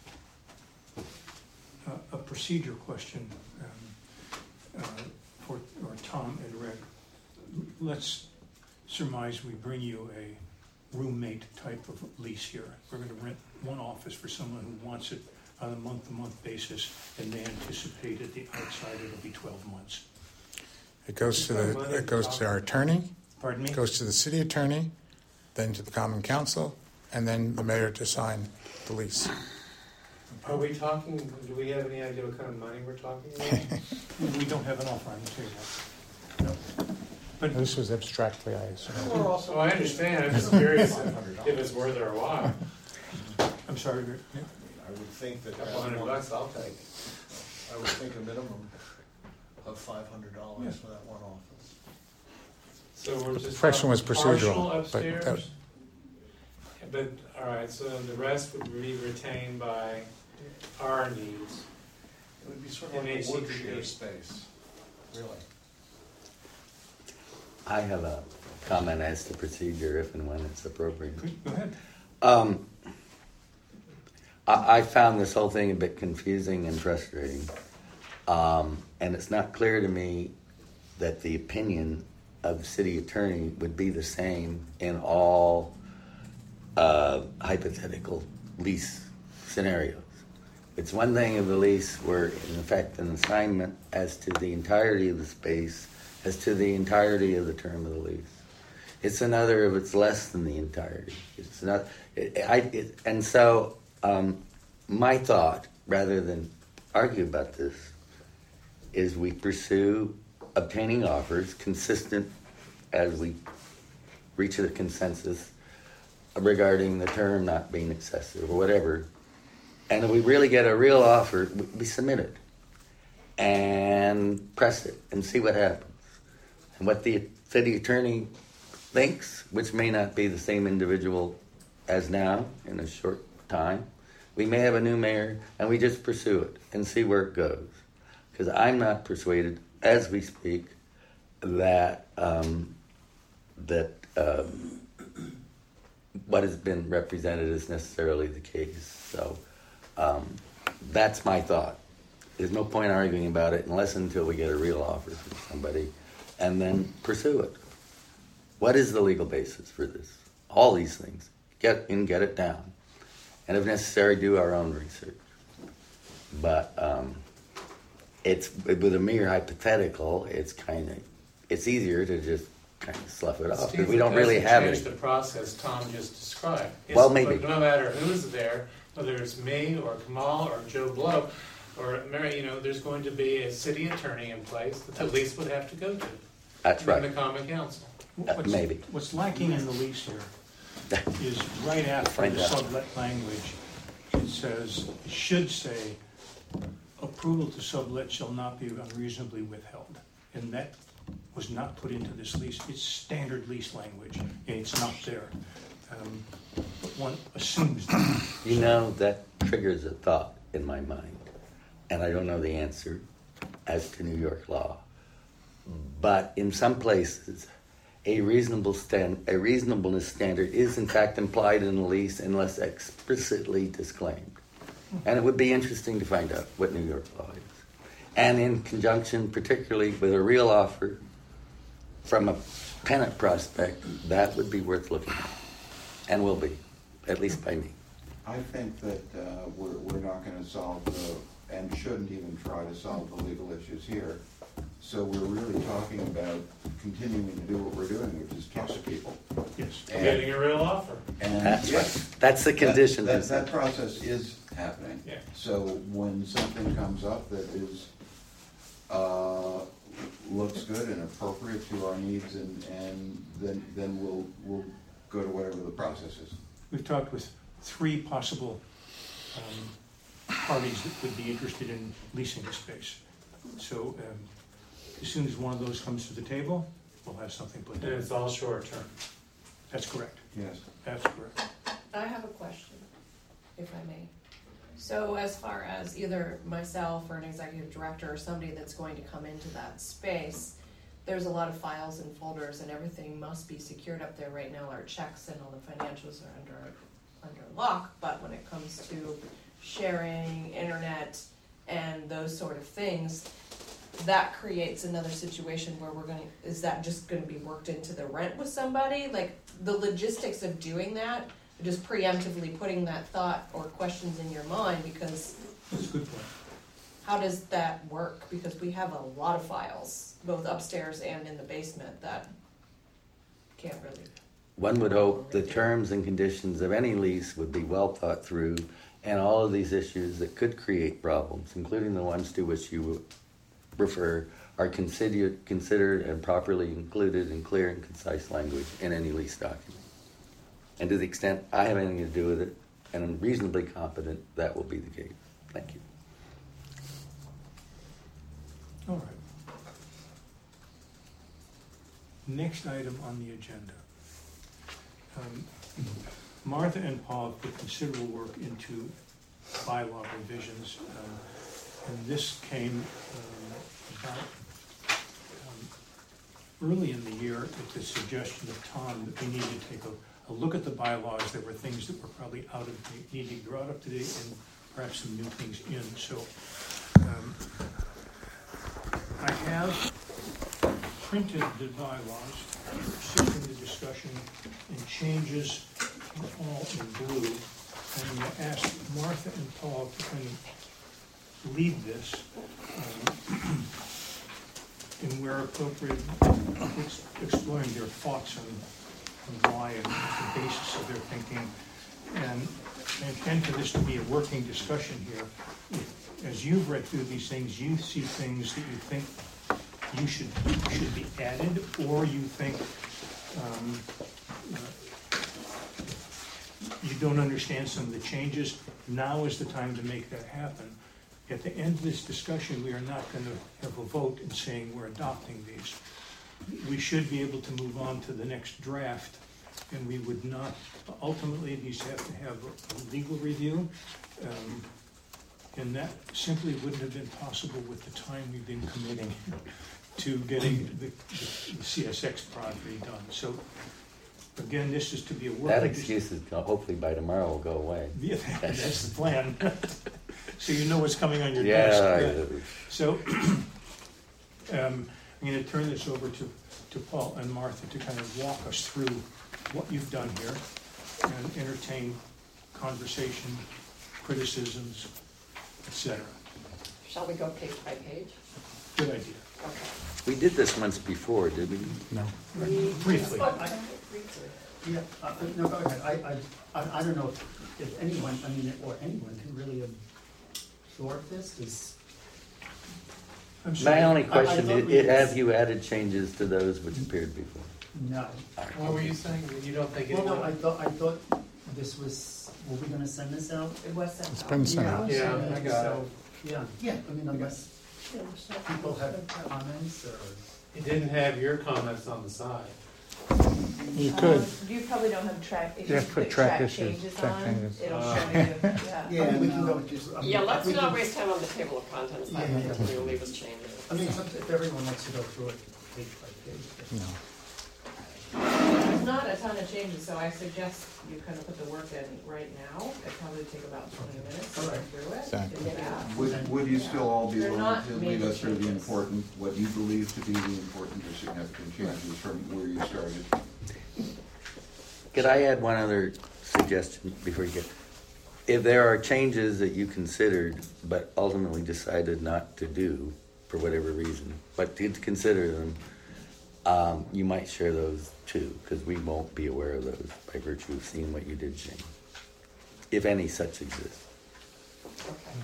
Uh, A procedure question um, uh, for or Tom and Rick. Let's surmise we bring you a roommate type of lease here. We're going to rent one office for someone who wants it on a month-to-month basis, and they anticipate at the outside it'll be twelve months. It goes to the, it goes to our attorney, Pardon me? it goes to the city attorney, then to the Common Council, and then the mayor to sign the lease. Are we talking, do we have any idea what kind of money we're talking about? We don't have an offer on the table. No. But This was abstractly, I assume. We're also Oh, I understand, I'm just curious if if it's worth our while. I'm sorry, Rick. Yeah. I would think that. A couple hundred bucks, I'll take. I would think a minimum of five hundred dollars Yeah. for that one office. So we're The just. question was talking partial procedural, but upstairs? that- Yeah, But, all right, so the rest would be retained by our needs. It would be sort of of like like a a wood wood share share space, really. I have a comment as to procedure if and when it's appropriate. Good, go ahead. Um, I, I found this whole thing a bit confusing and frustrating. Um, and it's not clear to me that the opinion of the city attorney would be the same in all uh, hypothetical lease scenarios. It's one thing of the lease where, in effect, an assignment as to the entirety of the space, as to the entirety of the term of the lease. It's another if it's less than the entirety. It's not. It, I, it, and so, um, my thought, rather than argue about this, is we pursue obtaining offers consistent as we reach a consensus regarding the term not being excessive or whatever. And if we really get a real offer, we, we submit it and press it and see what happens. And what the city attorney thinks, which may not be the same individual as now in a short time. We may have a new mayor, and we just pursue it and see where it goes. Because I'm not persuaded, as we speak, that um, that um, what has been represented is necessarily the case. So um, that's my thought. There's no point arguing about it unless until we get a real offer from somebody, and then pursue it. What is the legal basis for this? All these things. Get and get it down. And if necessary, do our own research. But um, it's with a mere hypothetical, it's kind of, it's easier to just kind of slough it off. Steve, We don't it really doesn't have change it. the process Tom just described. It's- Well, maybe. But no matter who's there, whether it's me or Kamal or Joe Blow or Mary, you know, there's going to be a city attorney in place that the lease would have to go to. That's And right. the common council. Uh, What's- maybe. What's lacking in the lease here is right after Find the out. sublet language, it says, it should say, approval to sublet shall not be unreasonably withheld. And that was not put into this lease. It's standard lease language, and it's not there. Um, But one assumes that. You know, that triggers a thought in my mind, and I don't know the answer as to New York law. But in some places, a reasonable stand, a reasonableness standard is in fact implied in the lease unless explicitly disclaimed. And it would be interesting to find out what New York law is. And in conjunction, particularly with a real offer from a tenant prospect, that would be worth looking at. And will be, at least by me. I think that uh, we're, we're not going to solve the, and shouldn't even try to solve the legal issues here. So we're really talking about continuing to do what we're doing, which is talk to people. Yes. And- Getting a real offer. And That's yes, right. That's the condition. That, to- that, that process is happening. Yeah. So when something comes up that is, uh, looks good and appropriate to our needs, and, and then, then we'll, we'll go to whatever the process is. We've talked with three possible um, parties that would be interested in leasing the space. So um, as soon as one of those comes to the table, we'll have something put And together. it's all short term. That's correct. Yes. That's correct. I have a question, if I may. So as far as either myself or an executive director or somebody that's going to come into that space, there's a lot of files and folders and everything must be secured up there right now. Our checks and all the financials are under, under lock, but when it comes to sharing, internet, and those sort of things, that creates another situation where we're gonna, is that just gonna be worked into the rent with somebody? Like, the logistics of doing that, just preemptively putting that thought or questions in your mind, because That's a good point. how does that work? Because we have a lot of files, both upstairs and in the basement, that can't really one would hope the terms and conditions of any lease would be well thought through, and all of these issues that could create problems, including the ones to which you refer, are considered, considered and properly included in clear and concise language in any lease document. And to the extent I have anything to do with it, and I'm reasonably confident that will be the case. Thank you. All right. Next item on the agenda. Um, Martha and Paul have put considerable work into bylaw revisions, um, and this came um, about um, early in the year at the suggestion of Tom that we needed to take a, a look at the bylaws. There were things that were probably out of date, needed to be brought up to date, and perhaps some new things in. So um, I have printed the bylaws, seeking the discussion, and changes all in blue. And I'm going to ask Martha and Paul to kind of lead this, um, and where appropriate, ex- exploring their thoughts on, on why and the basis of their thinking. And I intend for this to be a working discussion here. If, as you've read through these things, you see things that you think you should should be added, or you think um, uh, you don't understand some of the changes. Now is the time to make that happen. At the end of this discussion, we are not going to have a vote in saying we're adopting these. We should be able to move on to the next draft, and we would not, ultimately, these have to have a legal review, um, and that simply wouldn't have been possible with the time we've been committing to getting the, the, the C S X property done. So, again, this is to be a working... That excuse is, hopefully by tomorrow will go away. Yeah, that's the plan. So you know what's coming on your yeah, desk. Yeah. So um, I'm going to turn this over to, to Paul and Martha to kind of walk us through what you've done here and entertain conversation, criticisms, et cetera. Shall we go page by page? Good idea. Okay. We did this once before, did we? No. We Briefly. spoke about it briefly. Yeah, uh, no, go ahead. I, I, I I don't know if, if anyone, I mean, or anyone can really absorb this, is. I'm sorry. My only I- I question thought is, we- have you added changes to those which appeared before? No. What were you saying? You don't think it Well, no, I would? thought, I thought this was, were we gonna send this out? It was sent It's out. been sent out. Yeah, I got So, yeah, yeah, I mean, unless people have comments or. You didn't have your comments on the side. You could. Um, You probably don't have track, if You you have to put put track track issues, changes track on, changes. it'll Uh, show you, yeah. Yeah, we can go just. I mean, Yeah, let's we not can- waste time on the table of contents, I Yeah, think, yeah. until you leave us changes. I mean, some- if everyone wants to go through it page by page. but- No. There's not a ton of changes, so I suggest you kind of put the work in right now. It'd probably take about twenty minutes to All go right. through it. Exactly. If that. Would, would you still all be They're willing not to lead major us through the changes. important, what you believe to be the important or significant changes from where you started? Could I add one other suggestion before you get? If there are changes that you considered but ultimately decided not to do for whatever reason, but did consider them, um, you might share those too, because we won't be aware of those by virtue of seeing what you did change, if any such exist. Okay.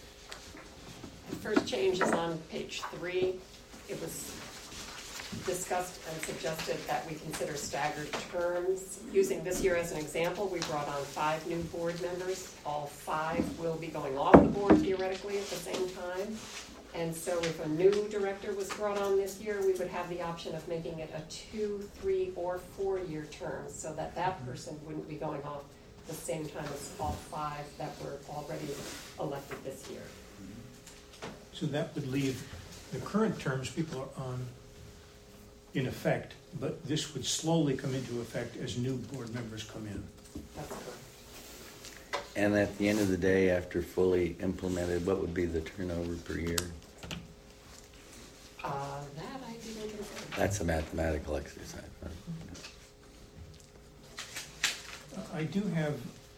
The first change is on page three. It was discussed and suggested that we consider staggered terms. Using this year as an example, we brought on five new board members. All five will be going off the board theoretically at the same time. And so if a new director was brought on this year, we would have the option of making it a two, three, or four-year term, so that that person wouldn't be going off the same time as all five that were already elected this year. So that would leave the current terms people are on in effect, but this would slowly come into effect as new board members come in. That's correct. And at the end of the day, after fully implemented, what would be the turnover per year? Uh, that I didn't consider. That's a mathematical exercise. Huh? I do have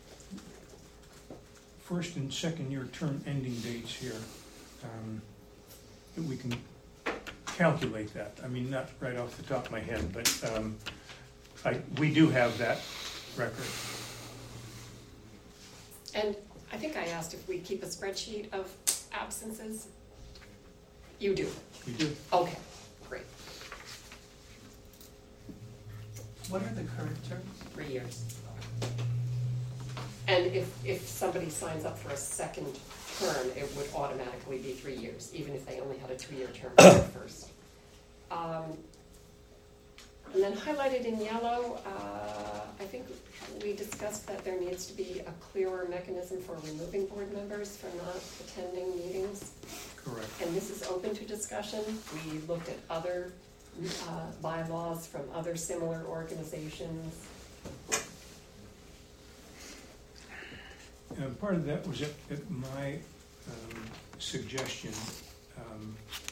first and second year term ending dates here. Um, that we can calculate that. I mean, not right off the top of my head, but um, I, we do have that record. And I think I asked if we keep a spreadsheet of absences. You do? We do. Okay, great. What are the current terms? Three years. And if, if somebody signs up for a second term, it would automatically be three years, even if they only had a two-year term at first. Um, and then highlighted in yellow, uh, I think we discussed that there needs to be a clearer mechanism for removing board members from not attending meetings. Correct. And this is open to discussion. We looked at other uh, bylaws from other similar organizations. Uh, part of that was at, at my um, suggestion. Um,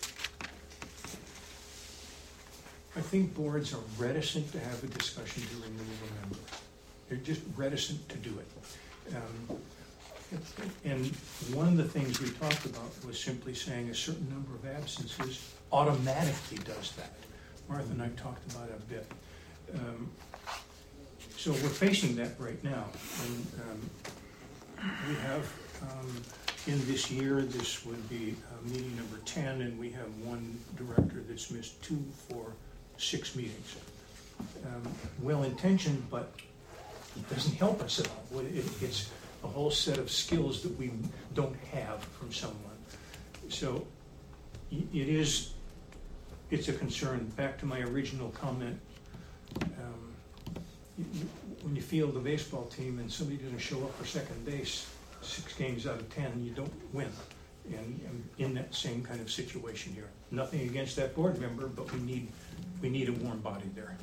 I think boards are reticent to have a discussion to remove a member. They're just reticent to do it. Um, and one of the things we talked about was simply saying a certain number of absences automatically does that. Martha and I talked about it a bit. Um, so we're facing that right now. And, um, we have, um, in this year, this would be uh, meeting number ten, and we have one director that's missed two for six meetings. Um, well-intentioned, but it doesn't help us at all. It, it's a whole set of skills that we don't have from someone. So it is, it's a concern. Back to my original comment, um, you, you, when you field the baseball team and somebody doesn't show up for second base six games out of ten, you don't win. And I'm in that same kind of situation here. Nothing against that board member, but we need we need a warm body there.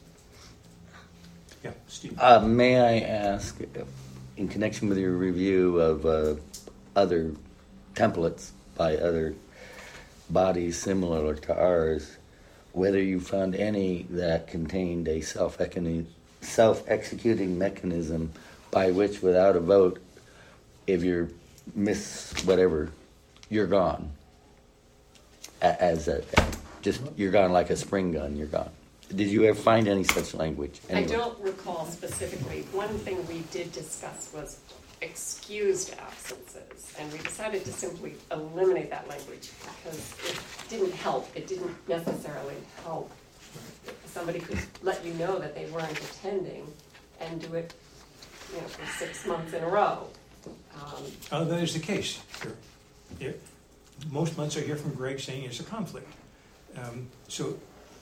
Yeah, Steve. Uh, may I ask, in connection with your review of uh, other templates by other bodies similar to ours, whether you found any that contained a self-executing self-executing mechanism by which, without a vote, if you're miss whatever, you're gone. A- As a, just, you're gone like a spring gun, you're gone. Did you ever find any such language? I Anyway. don't recall specifically. One thing we did discuss was excused absences, and we decided to simply eliminate that language because it didn't help. It didn't necessarily help. Somebody could let you know that they weren't attending and do it, you know, for six months in a row. Um, Oh, that is the case. Sure. Yeah. Most months I hear from Greg saying it's a conflict. Um, so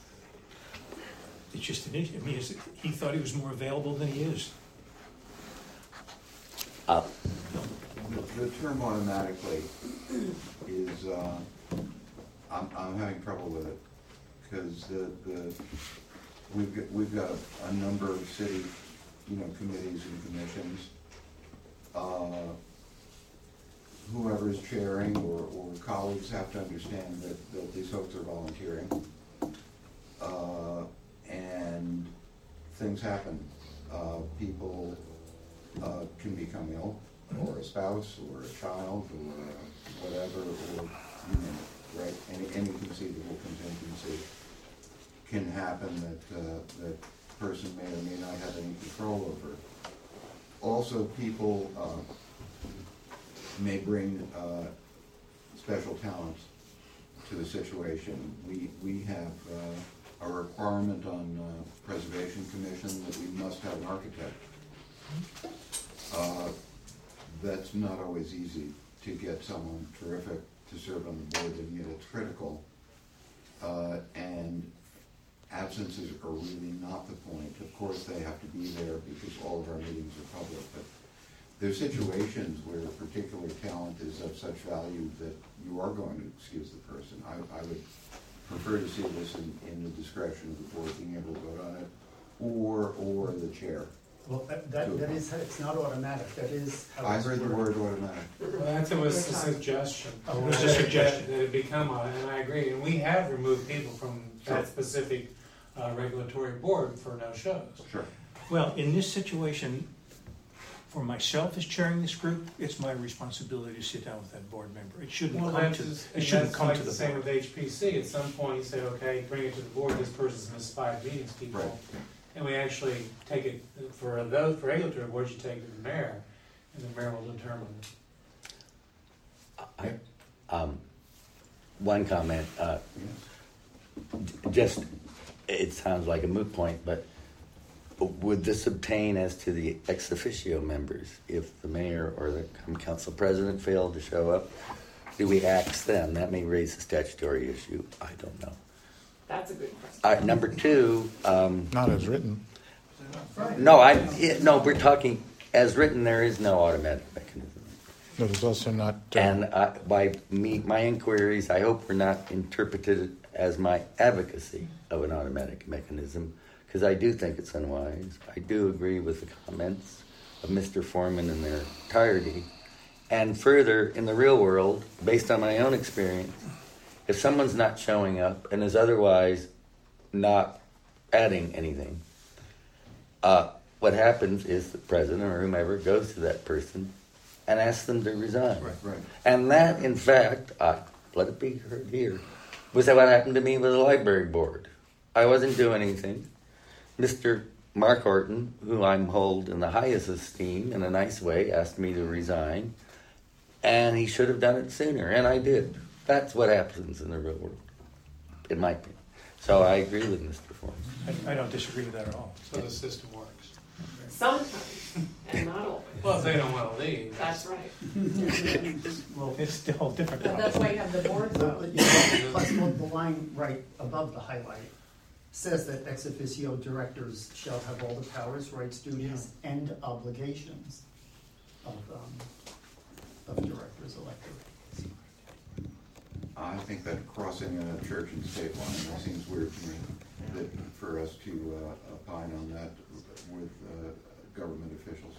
it's just an issue. I mean, it's, he thought he was more available than he is. Uh, The, the term automatically is, uh, I'm, I'm having trouble with it, because the, the, we've got, we've got a, a number of city, you know, committees and commissions. Uh, whoever's chairing or, or colleagues have to understand that, that these folks are volunteering. Uh, and things happen. Uh, people uh, can become ill, or a spouse, or a child, or whatever, or, you know, right, any, any conceivable contingency can happen that, uh, that person may or may not have any control over. Also, people uh, may bring uh, special talents to the situation. We, we have uh, a requirement on uh, Preservation Commission that we must have an architect. Uh, that's not always easy to get someone terrific to serve on the board, and yet it's critical. Uh, and absences are really not the point. Of course, they have to be there because all of our meetings are public, but there are situations where a particular talent is of such value that you are going to excuse the person. I, I would prefer to see this in, in the discretion of the board being able to vote on it, or or the chair. Well, that, that, that is, it's not automatic, that is how I it's heard the worded. word automatic. Well, that was a suggestion. Oh, it was a That- suggestion. That it become, a- and I agree, and we have removed people from Sure. that specific uh, regulatory board for no shows. Sure. Well, in this situation, for myself as chairing this group, it's my responsibility to sit down with that board member. It shouldn't Well, come that's, to, just- it and shouldn't that's come like to the the same board. with H P C. At some point, you say, okay, bring it to the board, this person's missed five meetings, people. Right. And we actually take it, for those, for regulatory boards, you take it to the mayor, and the mayor will determine. I, um, one comment, uh, just, it sounds like a moot point, but would this obtain as to the ex officio members if the mayor or the council president failed to show up? Do we axe them? That may raise a statutory issue. I don't know. That's a good question. All right, number two. Um, Not as written. no, I it, no. We're talking as written. There is no automatic mechanism. But it's also not. Uh, And uh, by me, my inquiries, I hope were not interpreted as my advocacy of an automatic mechanism, because I do think it's unwise. I do agree with the comments of Mister Foreman in their entirety. And further, in the real world, based on my own experience, if someone's not showing up and is otherwise not adding anything, uh, what happens is the president or whomever goes to that person and asks them to resign. Right, right. And that, in fact, uh, let it be heard here, was what happened to me with the library board. I wasn't doing anything. Mister Mark Horton, who I'm hold in the highest esteem in a nice way, asked me to resign. And he should have done it sooner, and I did. That's what happens in the real world, in my opinion. So I agree with Mister Foreman. I, I don't disagree with that at all. So the system works. Sometimes, and not always. Well, if they don't want to leave. That's right. Well, It's still different. But that's why you have the board the, vote. you know, plus the the line right above the highlight says that ex officio directors shall have all the powers, rights, duties, and obligations of, um, of directors elected. I think that crossing a church and state line, that seems weird to me, that for us to uh, opine on that with uh, government officials.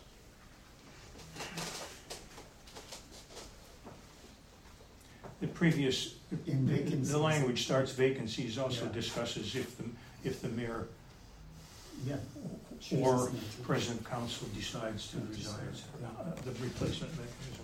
The previous, In vacancies. the language starts vacancies, also Yeah. discusses if the, if the mayor Yeah. or Chooses not to. president of council decides to resign, uh, the replacement mechanism.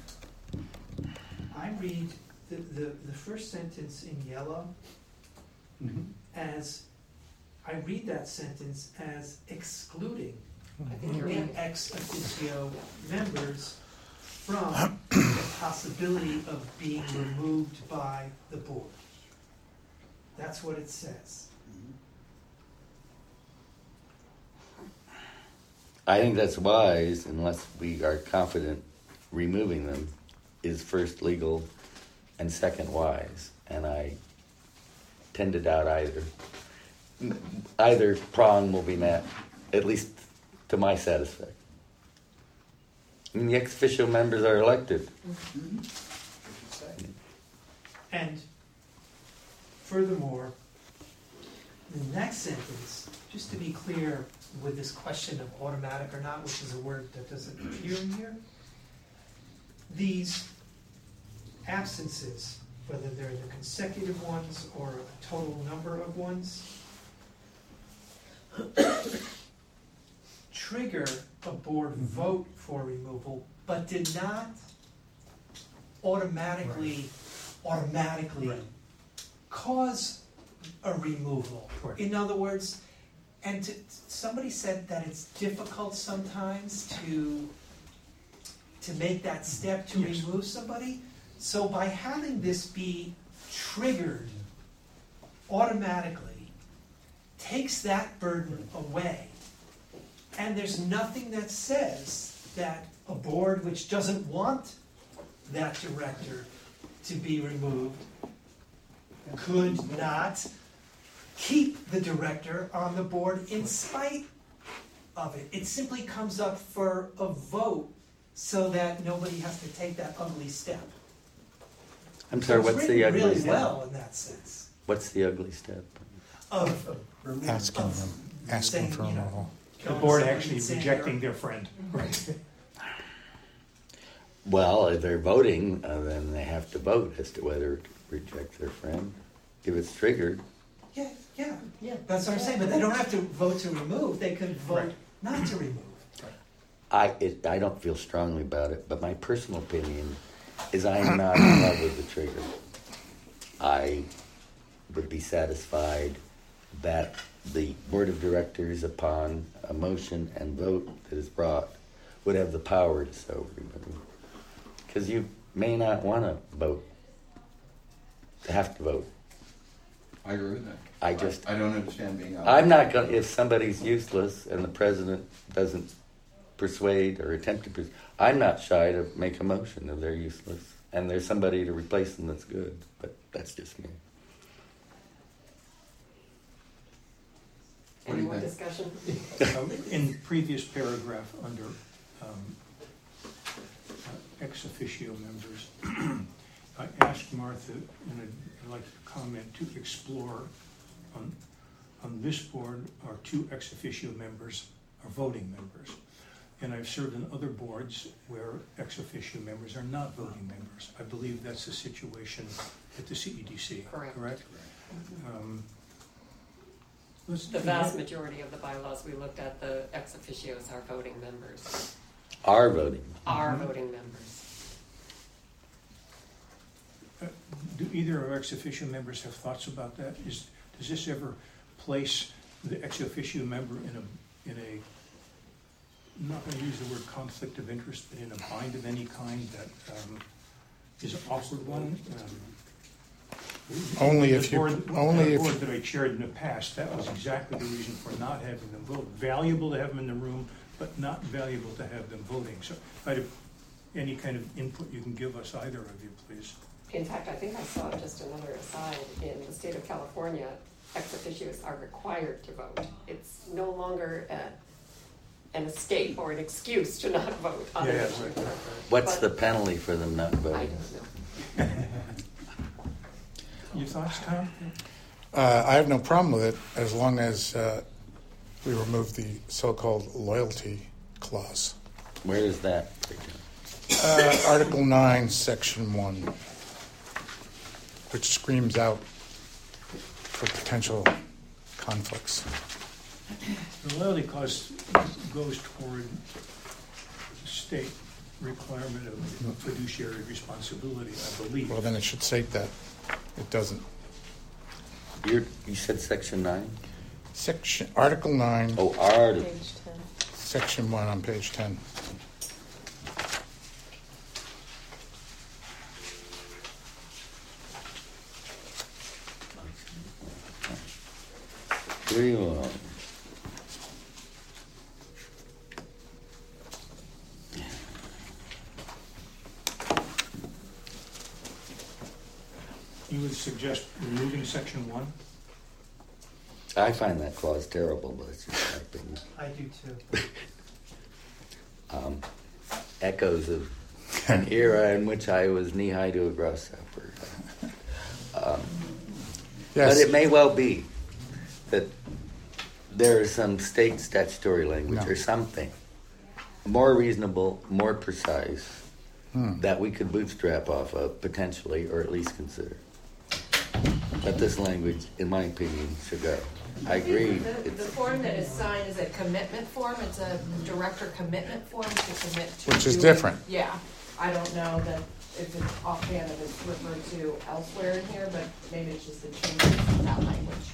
I read the, the, the first sentence in yellow Mhm. as, I read that sentence as excluding I think you're the right. ex officio members from the possibility of being removed by the board. That's what it says. I think that's wise, unless we are confident removing them is first legal and second wise. And I tend to doubt either. Either prong will be met, at least to my satisfaction. I mean, the ex officio members are elected. And furthermore, the next sentence, just to be clear with this question of automatic or not, which is a word that doesn't appear in here, these absences, whether they're the consecutive ones or a total number of ones, trigger a board vote for removal, but did not automatically, automatically Right. cause a removal. Correct. In other words, and to, somebody said that it's difficult sometimes to to make that step to Yes. remove somebody. So by having this be triggered automatically, takes that burden away. And there's nothing that says that a board which doesn't want that director to be removed could not keep the director on the board in spite of it. It simply comes up for a vote so that nobody has to take that ugly step. I'm sorry, So it's what's the written ugly really step? well in that sense. What's the ugly step? Of Asking them, asking saying, for you know, removal. The going board to somebody actually and saying rejecting they're- their friend. Right. Well, if they're voting, uh, then they have to vote as to whether to reject their friend. If it's triggered, Yeah, yeah, Yeah. that's what I'm saying, but they don't have to vote to remove, they could vote Right. not to remove. I it, I don't feel strongly about it, but my personal opinion is I am not in love with the trigger. I would be satisfied that the board of directors, upon a motion and vote that is brought, would have the power to so remove. Because you may not want to vote, have to vote. I agree with that. I just, I don't understand being out. I'm not going to, if somebody's useless and the president doesn't persuade or attempt to persuade, I'm not shy to make a motion if they're useless and there's somebody to replace them that's good, but that's just me. What do Any you more think? discussion? Um, In previous paragraph under um, uh, ex officio members, I asked Martha, and I'd I'd like to comment, to explore on, on this board, our two ex officio members are voting members. And I've served on other boards where ex officio members are not voting members. I believe that's the situation at the C E D C, Correct. correct? Um, let's- The vast majority of the bylaws we looked at, the ex officios are voting members, Are voting. are voting members. Uh, Do either of our ex officio members have thoughts about that? Is, does this ever place the ex officio member in a, in a, I'm not going to use the word conflict of interest, but in a bind of any kind that um, is an awkward one? Um, Only the if you- board- only the if- board that I chaired in the past, that was exactly the reason for not having them vote. Valuable to have them in the room, but not valuable to have them voting. So I'd have any kind of input you can give us, either of you, please. In fact, I think I saw just another aside, in the state of California, ex officios are required to vote. It's no longer a, an escape or an excuse to not vote on an Yeah, issue. right, right, right. What's But- the penalty for them not I voting? don't know. Your thoughts, Tom? Uh, I have no problem with it as long as uh, we remove the so-called loyalty clause. Where is that? Uh, Article nine, Section one, which screams out for potential conflicts. The loyalty clause goes toward state requirement of fiduciary responsibility, I believe. Well, then it should state that. It doesn't. You're, you said section nine? Section, Article nine, Oh, R. Page ten. Section one on page ten. Very well. You would suggest removing section one? I find that clause terrible, but it's just my opinion. I do too. Um, echoes of an era in which I was knee-high to a grasshopper. Um, Yes. But it may well be that there is some state statutory language No. or something more reasonable, more precise, Hmm. that we could bootstrap off of potentially, or at least consider. But this language, in my opinion, should go. I agree. The, the It's, form that is signed is a commitment form, it's a director commitment form to commit to. Which is doing- different. Yeah, I don't know that if it's offhand if it's referred to elsewhere in here, but maybe it's just a change in that language.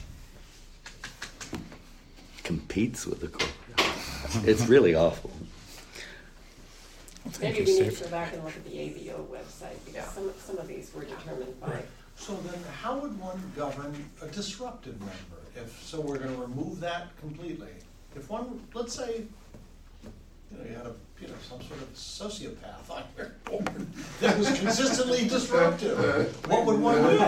competes with the corporate. It's really awful. Well, thank Maybe you, we need to Steve. go back and look at the A B O website, because some, some of these were determined by. Right. So then, how would one govern a disruptive member? If, so we're gonna remove that completely. If one, let's say, you know, you had a, you know, some sort of sociopath on your board that was consistently disruptive, what would one do?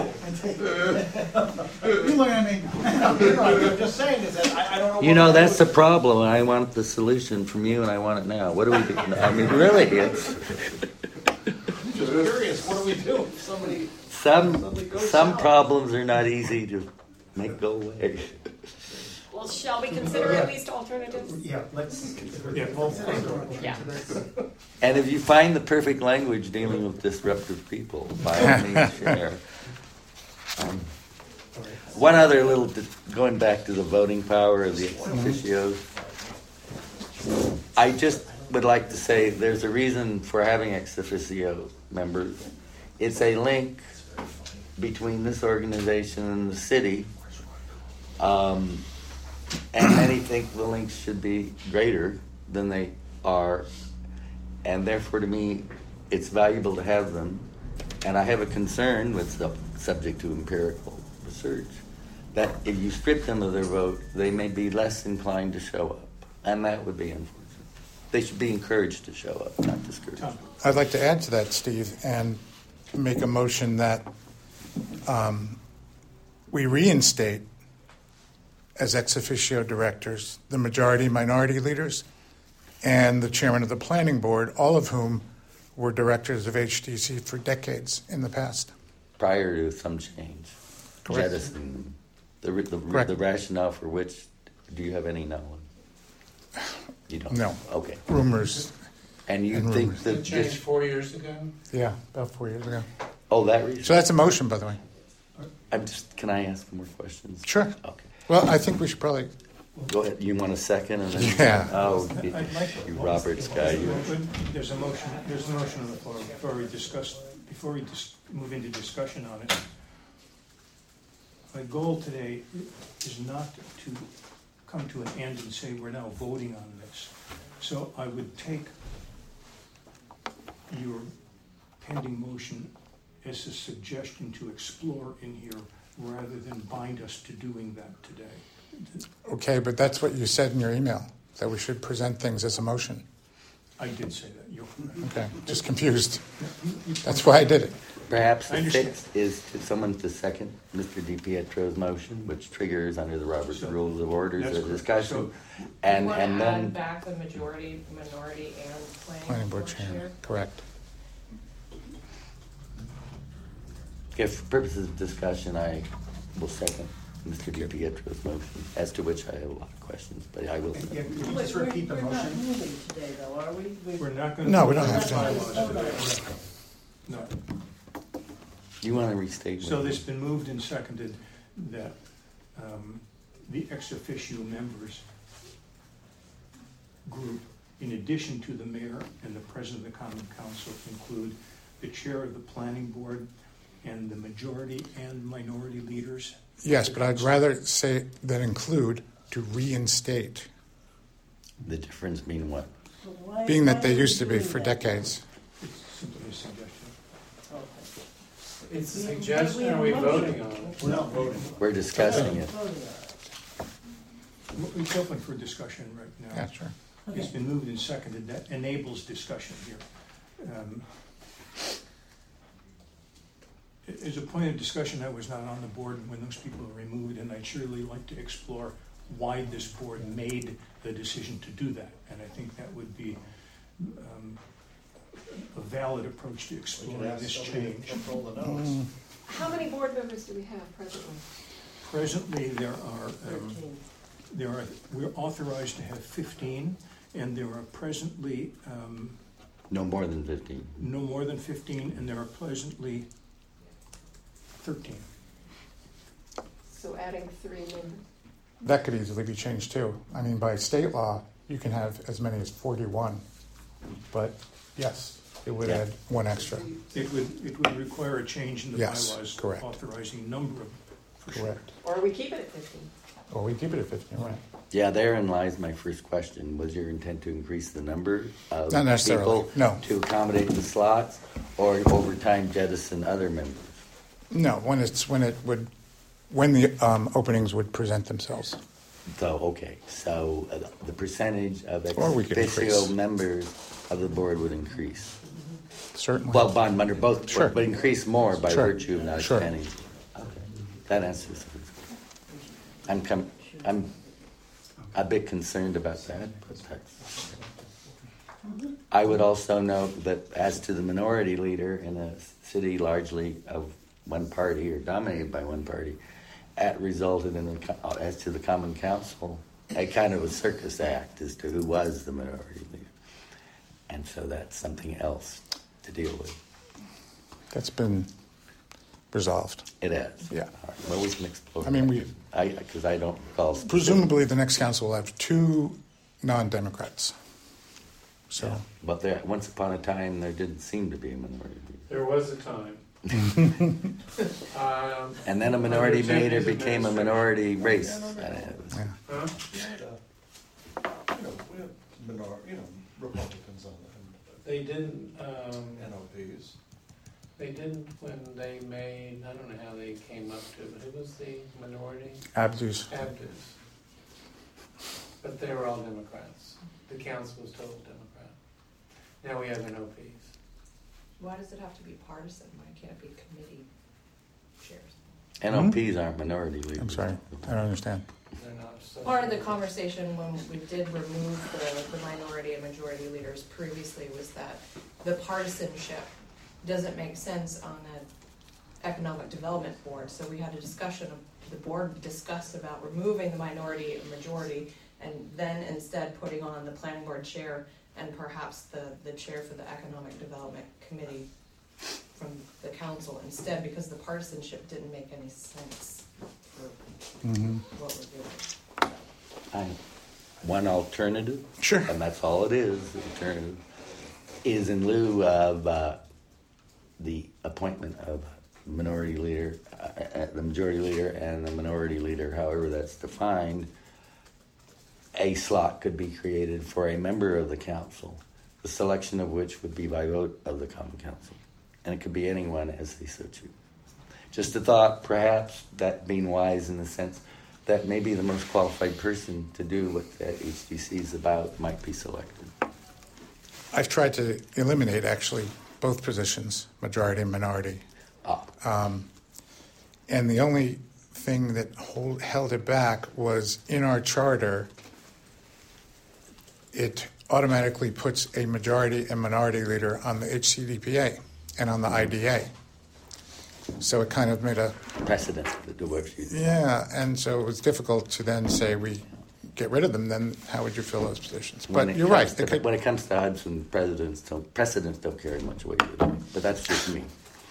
You look at me. You know, I'm just saying is that I, I don't know. You what know, one that's the would- problem. I want the solution from you, and I want it now. What do we do? I mean, really, it's I'm just curious, what do we do if somebody, some Something goes some south. problems are not easy to make go away. Well, shall we consider at least alternatives? Yeah, let's, Yeah. both sides are open Yeah. to this. And if you find the perfect language dealing with disruptive people, by all means, share. Um, one other little, di- going back to the voting power of the ex officios, I just would like to say there's a reason for having ex officio members. It's a link between this organization and the city Um, and many think the links should be greater than they are, and therefore to me it's valuable to have them. And I have a concern with sub- subject to empirical research that if you strip them of their vote, they may be less inclined to show up, and that would be unfortunate. They should be encouraged to show up, not discouraged. I'd like to add to that, Steve, and make a motion that um, we reinstate as ex officio directors the majority minority leaders and the chairman of the planning board, all of whom were directors of H D C for decades in the past. Prior to some change. Correct. Jettison. The, the, Correct. the rationale for which, do you have any knowledge? You don't? No. Okay. Rumors. And you and think rumors. that It changed this, four years ago? Yeah, about four years ago. oh, that reason? So that's a motion, by the way. I'm just, can I ask more questions? Sure. Okay. Well, I think we should probably. Go ahead. You want a second? And then, Yeah. Oh, you, I'd like- you Roberts guy. You. There's a motion, there's a motion on the floor. Before we discuss, before we dis- move into discussion on it, my goal today is not to come to an end and say we're now voting on this. So I would take your pending motion as a suggestion to explore in here rather than bind us to doing that today. Okay, but that's what you said in your email, that we should present things as a motion. I did say that, you're correct. Okay, just confused. You- you- That's why I did it. Perhaps I the understand. fix is to someone to second Mister DiPietro's motion, which triggers under the Robert's So, Rules of Orders that's a correct. discussion, So- and You wanna and add then back the majority, minority, and planning, Planning board board chair, chair? correct. if for purposes of discussion, I will second Mister DiPietro's motion, as to which I have a lot of questions, but I will. Yeah, could you Wait, just repeat the we're, we're not motion? moving today, though, are we? We- We're not going to. No, we don't have to. Bylaws today. No. You want to restate? So what- it's been moved and seconded that um, the ex officio members group, in addition to the mayor and the president of the common council, include the chair of the planning board and the majority and minority leaders. Yes, but I'd rather say that include to reinstate, The difference being what? but why- being why that they are we used to be doing for that? decades. It's simply a suggestion. Okay. It's a We- suggestion, we have or are we a motion. voting on it? We're not voting. We're discussing it. Voting on it. It's open for discussion right now. Yeah, sure. It's Okay. been moved and seconded. That enables discussion here. Um, As a point of discussion, I was not on the board when those people were removed, and I'd surely like to explore why this board made the decision to do that. And I think that would be um, a valid approach to exploring this change. Mm, How many board members do we have presently? Presently, there are, um, Thirteen. there are, we're authorized to have fifteen, and there are presently um, No more than fifteen. no more than fifteen, and there are presently thirteen. So adding three members. That could easily be changed too. I mean, by state law, you can have as many as forty-one. But yes, it would Yeah. add one extra. It would, it would require a change in the Yes, bylaws correct. authorizing number of, for sure. Correct. Or we keep it at fifteen? Or we keep it at fifteen, right? Yeah, therein lies my first question. Was your intent to increase the number of Not necessarily, people no. to accommodate the slots, or over time jettison other members? No, when it's, when it would, when the um, openings would present themselves. So, okay, so uh, the percentage of ex Or we could officio increase. members of the board would increase. Certainly. Well, bond under both, Sure. but increase more by Sure. virtue of not Sure. expanding. Okay, that answers the first question. I'm com- I'm a bit concerned about that, but that's. I would also note that as to the minority leader in a city largely of one party or dominated by one party, that resulted in, a, co- as to the common council, a kind of a circus act as to who was the minority leader. And so that's something else to deal with. That's been resolved. It is. Yeah. All right, well, we can explore. I mean, that. we- I because I don't recall. specific- Presumably, the next council will have two non-Democrats. So, But there, once upon a time, there didn't seem to be a minority leader. There was a time. Um, And then a minority Under made it Tiffany's became a administration. minority race. Yeah, no, no, no. Yeah. Huh? You know, we have minor, you know, Republicans on the They didn't, um, N O Ps. they didn't when they made, I don't know how they came up to it, who was the minority? Abdu's. Abdus. But they were all Democrats. The council was total Democrat. Now we have N O Ps. Why does it have to be partisan? Why can't it be committee chairs? N O Ps aren't minority leaders. I'm sorry, I don't understand. They're not so. Part of the conversation when we did remove the, the minority and majority leaders previously was that the partisanship doesn't make sense on an economic development board. So we had a discussion, of the board discussed about removing the minority and majority and then instead putting on the planning board chair and perhaps the, the chair for the economic development committee from the council instead, because the partisanship didn't make any sense for Mm-hmm. what we're doing. I, one alternative, Sure. and that's all it is, the alternative, is in lieu of uh, the appointment of minority leader, uh, uh, the majority leader and the minority leader, however that's defined, a slot could be created for a member of the council, the selection of which would be by vote of the common council. And it could be anyone as they so choose. Just a thought, perhaps, that being wise in the sense that maybe the most qualified person to do what that H D C is about might be selected. I've tried to eliminate actually both positions, majority and minority. Ah. Um, and the only thing that hold, held it back was in our charter, it automatically puts a majority and minority leader on the H C D P A and on the I D A. So it kind of made a Precedent to do what you do. yeah, and so it was difficult to then say we get rid of them. Then how would you fill those positions? When But it you're comes right. to- It could, when it comes to Hudson, presidents don't, precedents don't carry much weight with them. But that's just me.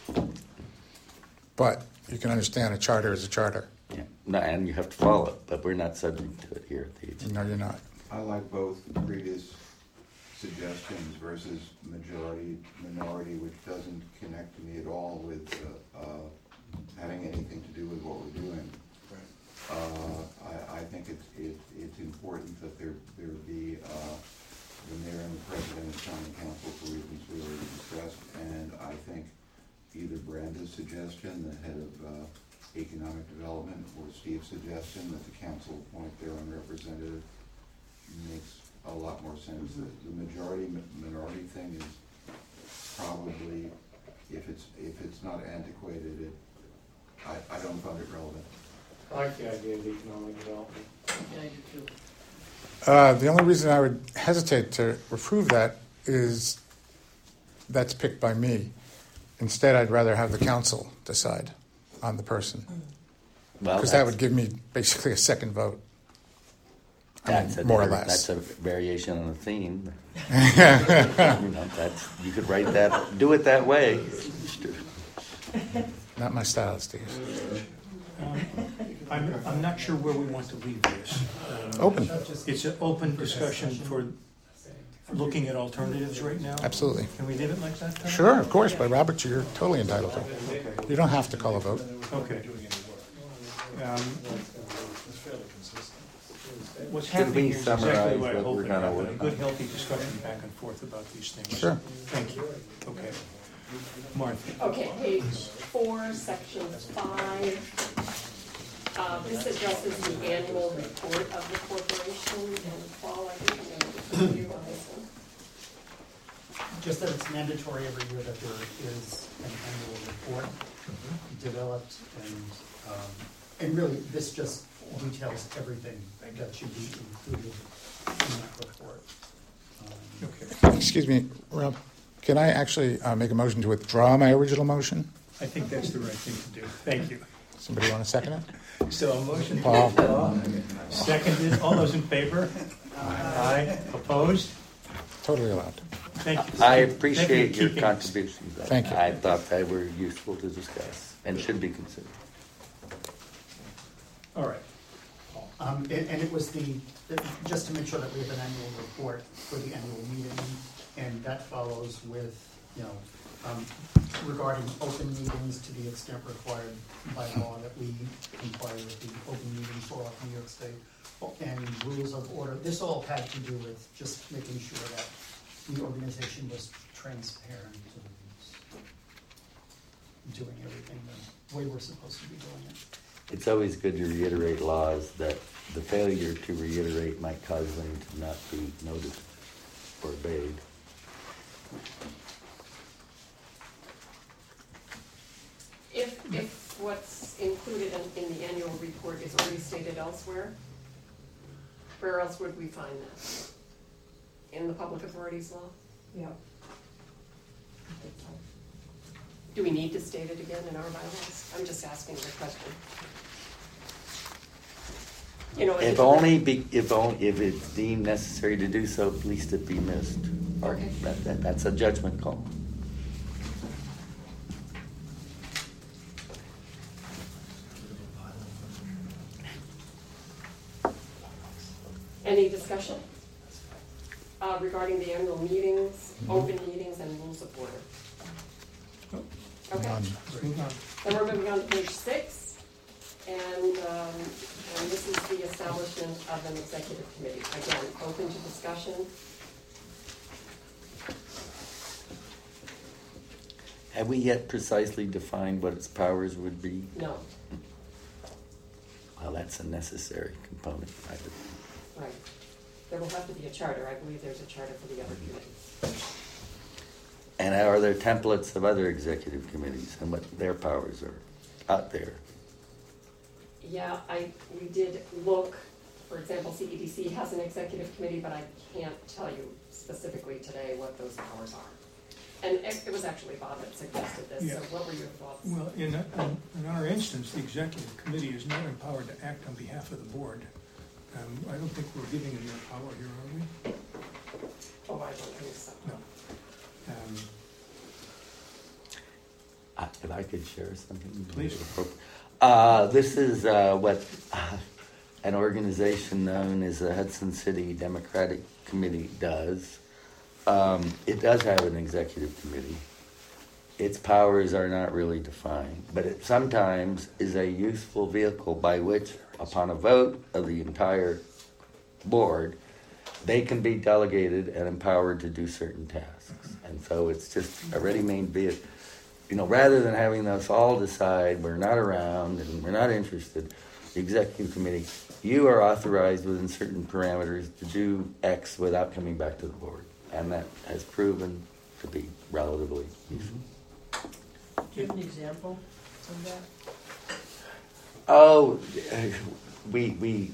but you can understand a charter is a charter. Yeah. No, and you have to follow it, but we're not subject to it here at the H D C. No, you're not. I like both previous suggestions versus majority, minority, which doesn't connect to me at all with uh, uh, having anything to do with what we're doing. Uh, I, I think it's it, it's important that there there be uh, the mayor and the president of common council for reasons we already discussed, and I think either Brenda's suggestion, the head of uh, economic development, or Steve's suggestion that the council appoint their own representative makes a lot more sense. The, the majority minority thing is probably, if it's if it's not antiquated, it I, I don't find it relevant. I like the idea of economic development. Yeah, I do too. Uh, the only reason I would hesitate to approve that is that's picked by me. Instead, I'd rather have the council decide on the person, Well, because that that's- would give me basically a second vote. I That's mean, a more or different- less. That's a variation on the theme. you know, that's you could write that, do it that way. Not my style, Steve. Um, I'm, I'm not sure where we want to leave this. Um, Open. It's an open discussion for for looking at alternatives right now. Absolutely. Can we leave it like that, Tom? Sure, of course, by Robert, you're totally entitled to. You don't have to call a vote. Okay. Um, It's fairly consistent. What's Should happening we here is exactly summarize what I what hope we're to gonna have, work a on? good, healthy discussion back and forth about these things. Sure. Thank you. Okay. Martha. Okay, page four, section five. Uh, this addresses the annual report of the corporation, and Paul, I think I'm going to refer you on this one. Just that it's mandatory every year that there is an annual report developed, and, um, and really, this just details everything that should be included in that report. Um, Okay. Excuse me, Rob, can I actually uh, make a motion to withdraw my original motion? I think that's the right thing to do. Thank you. Somebody want to second it? So a motion. Paul. Seconded. All those in favor? Aye. Opposed? Totally allowed. Thank you. I Thank you appreciate for your keeping- contributions. Thank you. I thought they were useful to discuss and should be considered. All right. Um, and, and it was the, just to make sure that we have an annual report for the annual meeting, and that follows with, you know, um, regarding open meetings to the extent required by law, that we comply with the open meetings law of New York State and rules of order. This all had to do with just making sure that the organization was transparent and doing everything the way we're supposed to be doing it. It's always good to reiterate laws that the failure to reiterate might cause them to not be noticed or obeyed. If, if what's included in, in the annual report is already stated elsewhere, where else would we find that? In the public authorities law? Yeah. Do we need to state it again in our bylaws? I'm just asking the question. You know, If only, be, if only, if it's deemed necessary to do so, at least it be missed. Or Okay. that, that, that's a judgment call. Any discussion uh, regarding the annual meetings, open meetings, and rules of order? Okay, None. Let's move on. then we're moving on to page six, and, um, and this is the establishment of an executive committee. Again, open to discussion. Have we yet precisely defined what its powers would be? No, Well, that's a necessary component, I would. right. There will have to be a charter. I believe there's a charter for the other committees. And are there templates of other executive committees and what their powers are out there? Yeah, I, we did look, for example, C E D C has an executive committee, but I can't tell you specifically today what those powers are. And it it was actually Bob that suggested this, so Yeah. what were your thoughts? Well, in, in in our instance, the executive committee is not empowered to act on behalf of the board. Um, I don't think we're giving them their power here, are we? Oh, I don't think so. No. Um, Uh, If I could share something? Please. Uh, this is uh, what uh, an organization known as the Hudson City Democratic Committee does. Um, it does have an executive committee. Its powers are not really defined, but it sometimes is a useful vehicle by which, upon a vote of the entire board, they can be delegated and empowered to do certain tasks. And so it's just a ready-made vehicle. You know, rather than having us all decide we're not around and we're not interested, the executive committee, you are authorized within certain parameters to do X without coming back to the board. And that has proven to be relatively useful. Do you have an example of that? Oh, we, we,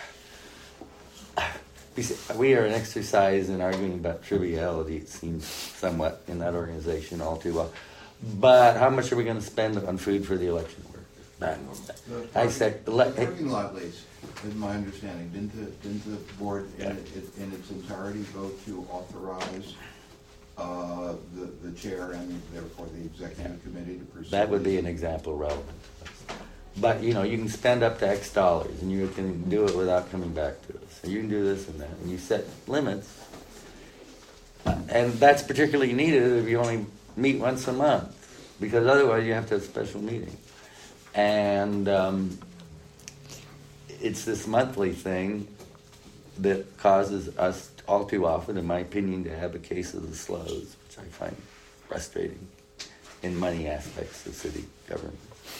we, we are an exercise in arguing about triviality, it seems, somewhat in that organization all too well. But how much are we going to spend on food for the election workers? The I said, The let, parking lot lease, is my understanding, didn't the, didn't the board in, Yeah. it- in its entirety vote to authorize uh, the, the chair and therefore the executive committee to pursue? that would be an example relevant. But, you know, you can spend up to X dollars and you can do it without coming back to us. And you can do this and that. And you set limits. Uh, And that's particularly needed if you only meet once a month, because otherwise you have to have a special meeting. And um, it's this monthly thing that causes us all too often, in my opinion, to have a case of the slows, which I find frustrating in many aspects of city government.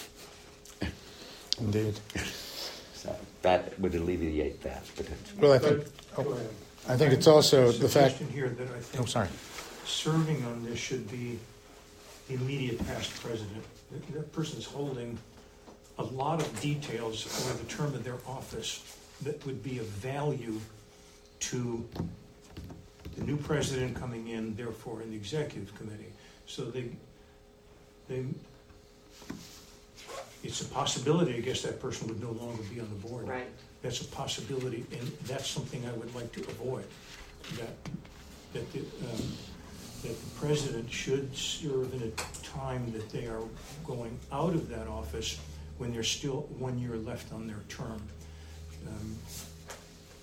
Indeed. So that would alleviate that potentially. Well, I think, Go oh, ahead. I think it's also the fact, Suggestion here that I oh, think sorry. serving on this should be the immediate past president. That- That person's holding a lot of details over the term of their office that would be of value to the new president coming in, therefore, in the executive committee. So they, they, it's a possibility, I guess, that person would no longer be on the board. Right. That's a possibility, and that's something I would like to avoid, that, that the, um, that the president should serve in a time that they are going out of that office when there's still one year left on their term. Um,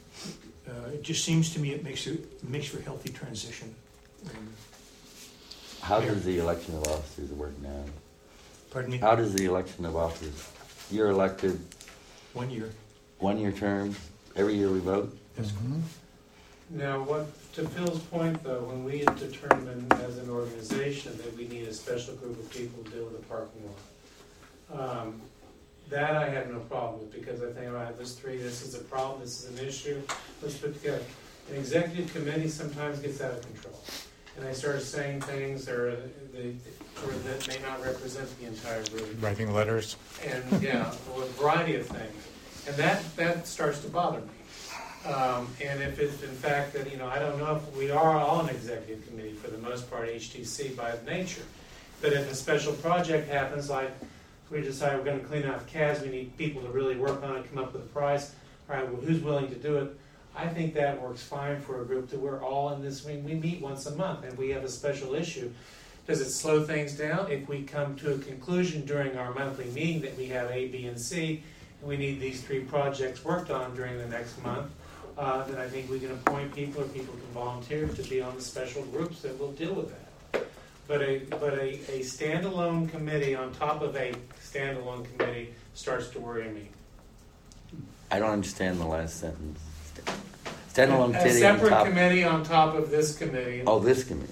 uh, It just seems to me it makes, it it makes for healthy transition. Um, How does the election of officers work now? Pardon me? How does the election of officers? You're elected One year. one-year term. Every year we vote. That's Mhm. Now, what, to Phil's point though, when we had determined as an organization that we need a special group of people to deal with the parking lot, um, that I have no problem with, because I think, all right, there's three, this is a problem, this is an issue, let's put together. An executive committee sometimes gets out of control, and they start saying things that are, they, or that may not represent the entire group. Writing letters. And, yeah, a variety of things. And that, that starts to bother me. Um, and if it's in fact that, you know, I don't know if we are all an executive committee for the most part, H T C by nature. But if a special project happens, like we decide we're gonna clean out C A S, we need people to really work on it, come up with a price. All right, well, who's willing to do it? I think that works fine for a group that we're all in this, we, we meet once a month and we have a special issue. Does it slow things down if we come to a conclusion during our monthly meeting that we have A, B, and C, and we need these three projects worked on during the next month? Uh, then I think we can appoint people, or people can volunteer to be on the special groups that will deal with that. But a but a, a standalone committee on top of a standalone committee starts to worry me. I don't understand the last sentence. Standalone A committee on separate top. committee on top of this committee. Oh, this committee.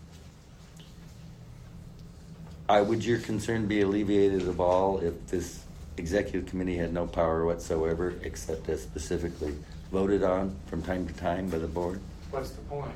Uh, would your concern be alleviated of all if this executive committee had no power whatsoever, except as specifically voted on from time to time by the board? What's the point?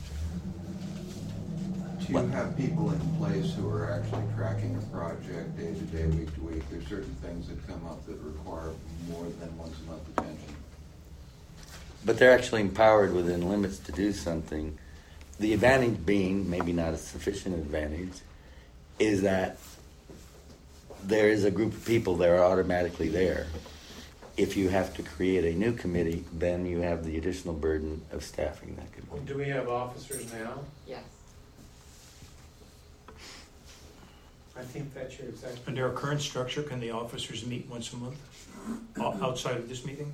Do you have people in place who are actually tracking a project day to day, week to week? There's certain things that come up that require more than once a month attention. But they're actually empowered within limits to do something. The advantage being, maybe not a sufficient advantage, is that there is a group of people that are automatically there. If you have to create a new committee, then you have the additional burden of staffing that could Do we have officers now? Yes. I think that's your exact. Under our current structure, can the officers meet once a month o- outside of this meeting?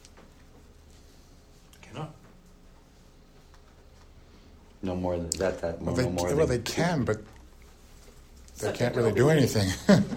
Cannot. no more than that. That Well, no they, more well, than they can, but they Such can't a really do open anything.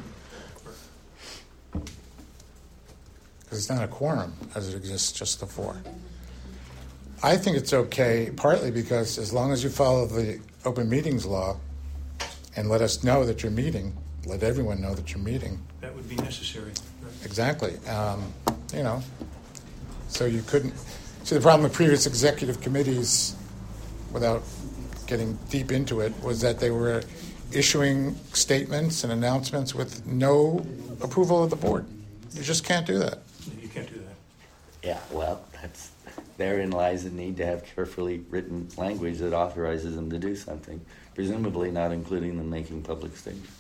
Because it's not a quorum as it exists, just the four. I think it's okay, partly because as long as you follow the open meetings law and let us know that you're meeting, let everyone know that you're meeting. That would be necessary. Exactly. Um, you know, so you couldn't. See, the problem with previous executive committees, without getting deep into it, was that they were issuing statements and announcements with no approval of the board. You just can't do that. You can't do that. Yeah, well, that's therein lies the need to have carefully written language that authorizes them to do something, presumably not including them making public statements.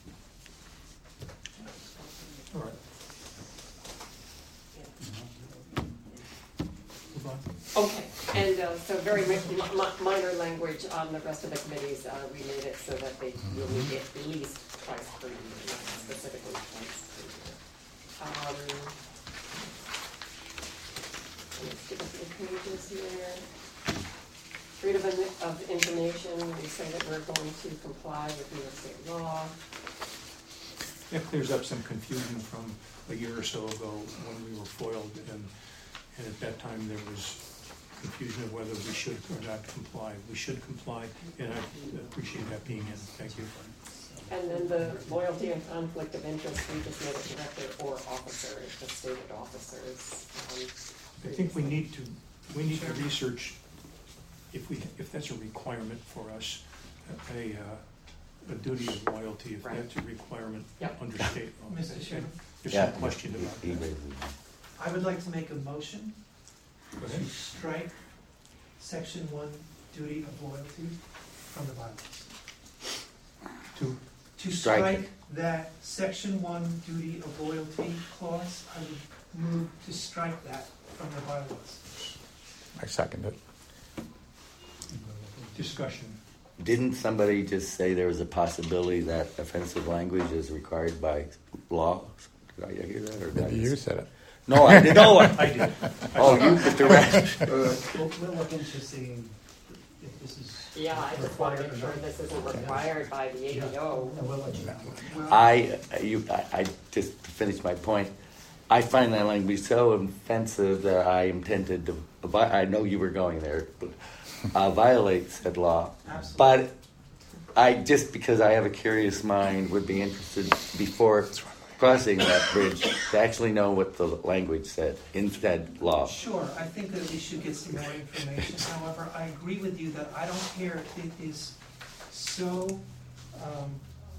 All right. Move on. Okay, and uh, so very mi- mi- minor language on the rest of the committees, uh, we made it so that they will meet at least twice per year, not specifically twice per year. Um, let's skip a few pages here. Freedom of, of information, we say that we're going to comply with New York State law. That clears up some confusion from a year or so ago when we were foiled, and, and at that time there was confusion of whether we should or not comply. We should comply, and I appreciate that being in. Thank you. And then the loyalty and conflict of interest, we just made it director or officer, it's just stated officers. Um, I think we need to, we need to research if we, if that's a requirement for us, a, uh, a duty of loyalty, if Right. that's a requirement Yep. under state law. Mister Chairman? There's Yeah, some question he- about he that. raises it. I would like to make a motion Go to ahead. strike section one, duty of loyalty, from the bylaws. To, To Strike it. strike that section one, duty of loyalty clause, I would move to strike that from the bylaws. I second it. discussion. Didn't somebody just say there was a possibility that offensive language is required by law? Did I hear that? Or did I Maybe just- you said it. No, I did. No, I I did. Oh, you, Mister Rash. We'll, we'll look into seeing if this is Yeah, I just want to make sure this isn't required by the A D O. And we'll let you know. I, you, I, I just to finish my point. I find that language so offensive that I intended to. vi- I know you were going there, but uh, violate said law. Absolutely. But I just because I have a curious mind would be interested before crossing that bridge to actually know what the language said in said law. Sure, I think that we should get some more information. However, I agree with you that I don't care if it is so, um,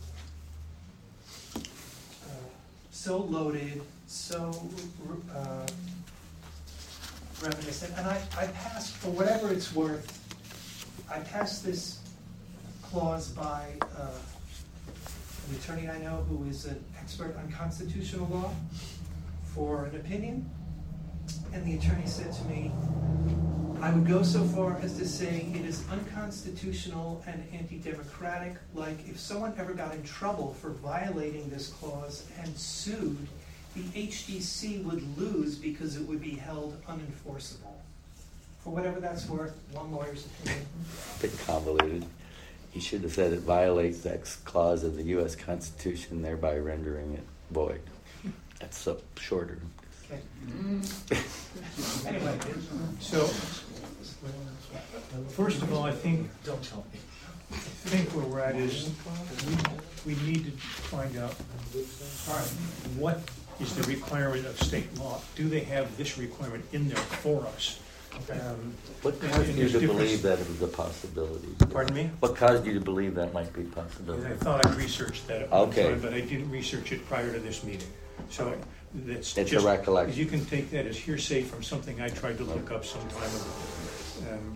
uh, so loaded, so uh, reminiscent. And I, I passed, for whatever it's worth, I passed this clause by uh, an attorney I know who is an expert on constitutional law for an opinion. And the attorney said to me, I would go so far as to say it is unconstitutional and anti-democratic, like if someone ever got in trouble for violating this clause and sued, the H D C would lose because it would be held unenforceable. For whatever that's worth, one lawyer's opinion. A bit convoluted. He should have said it violates X clause of the U S Constitution, thereby rendering it void. That's so shorter. Okay. Anyway, So, first of all, I think, Don't tell me. I think where we're at is, we, we need to find out, all right, what is the requirement of state law? Do they have this requirement in there for us? Um, What and- caused and you there's to difference- believe that it was a possibility? Pardon me? What caused you to believe that might be a possibility? I thought I researched that at one Okay. time, but I didn't research it prior to this meeting. So that's It's a just, recollection. you can take that as hearsay from something I tried to look up some time ago. Um,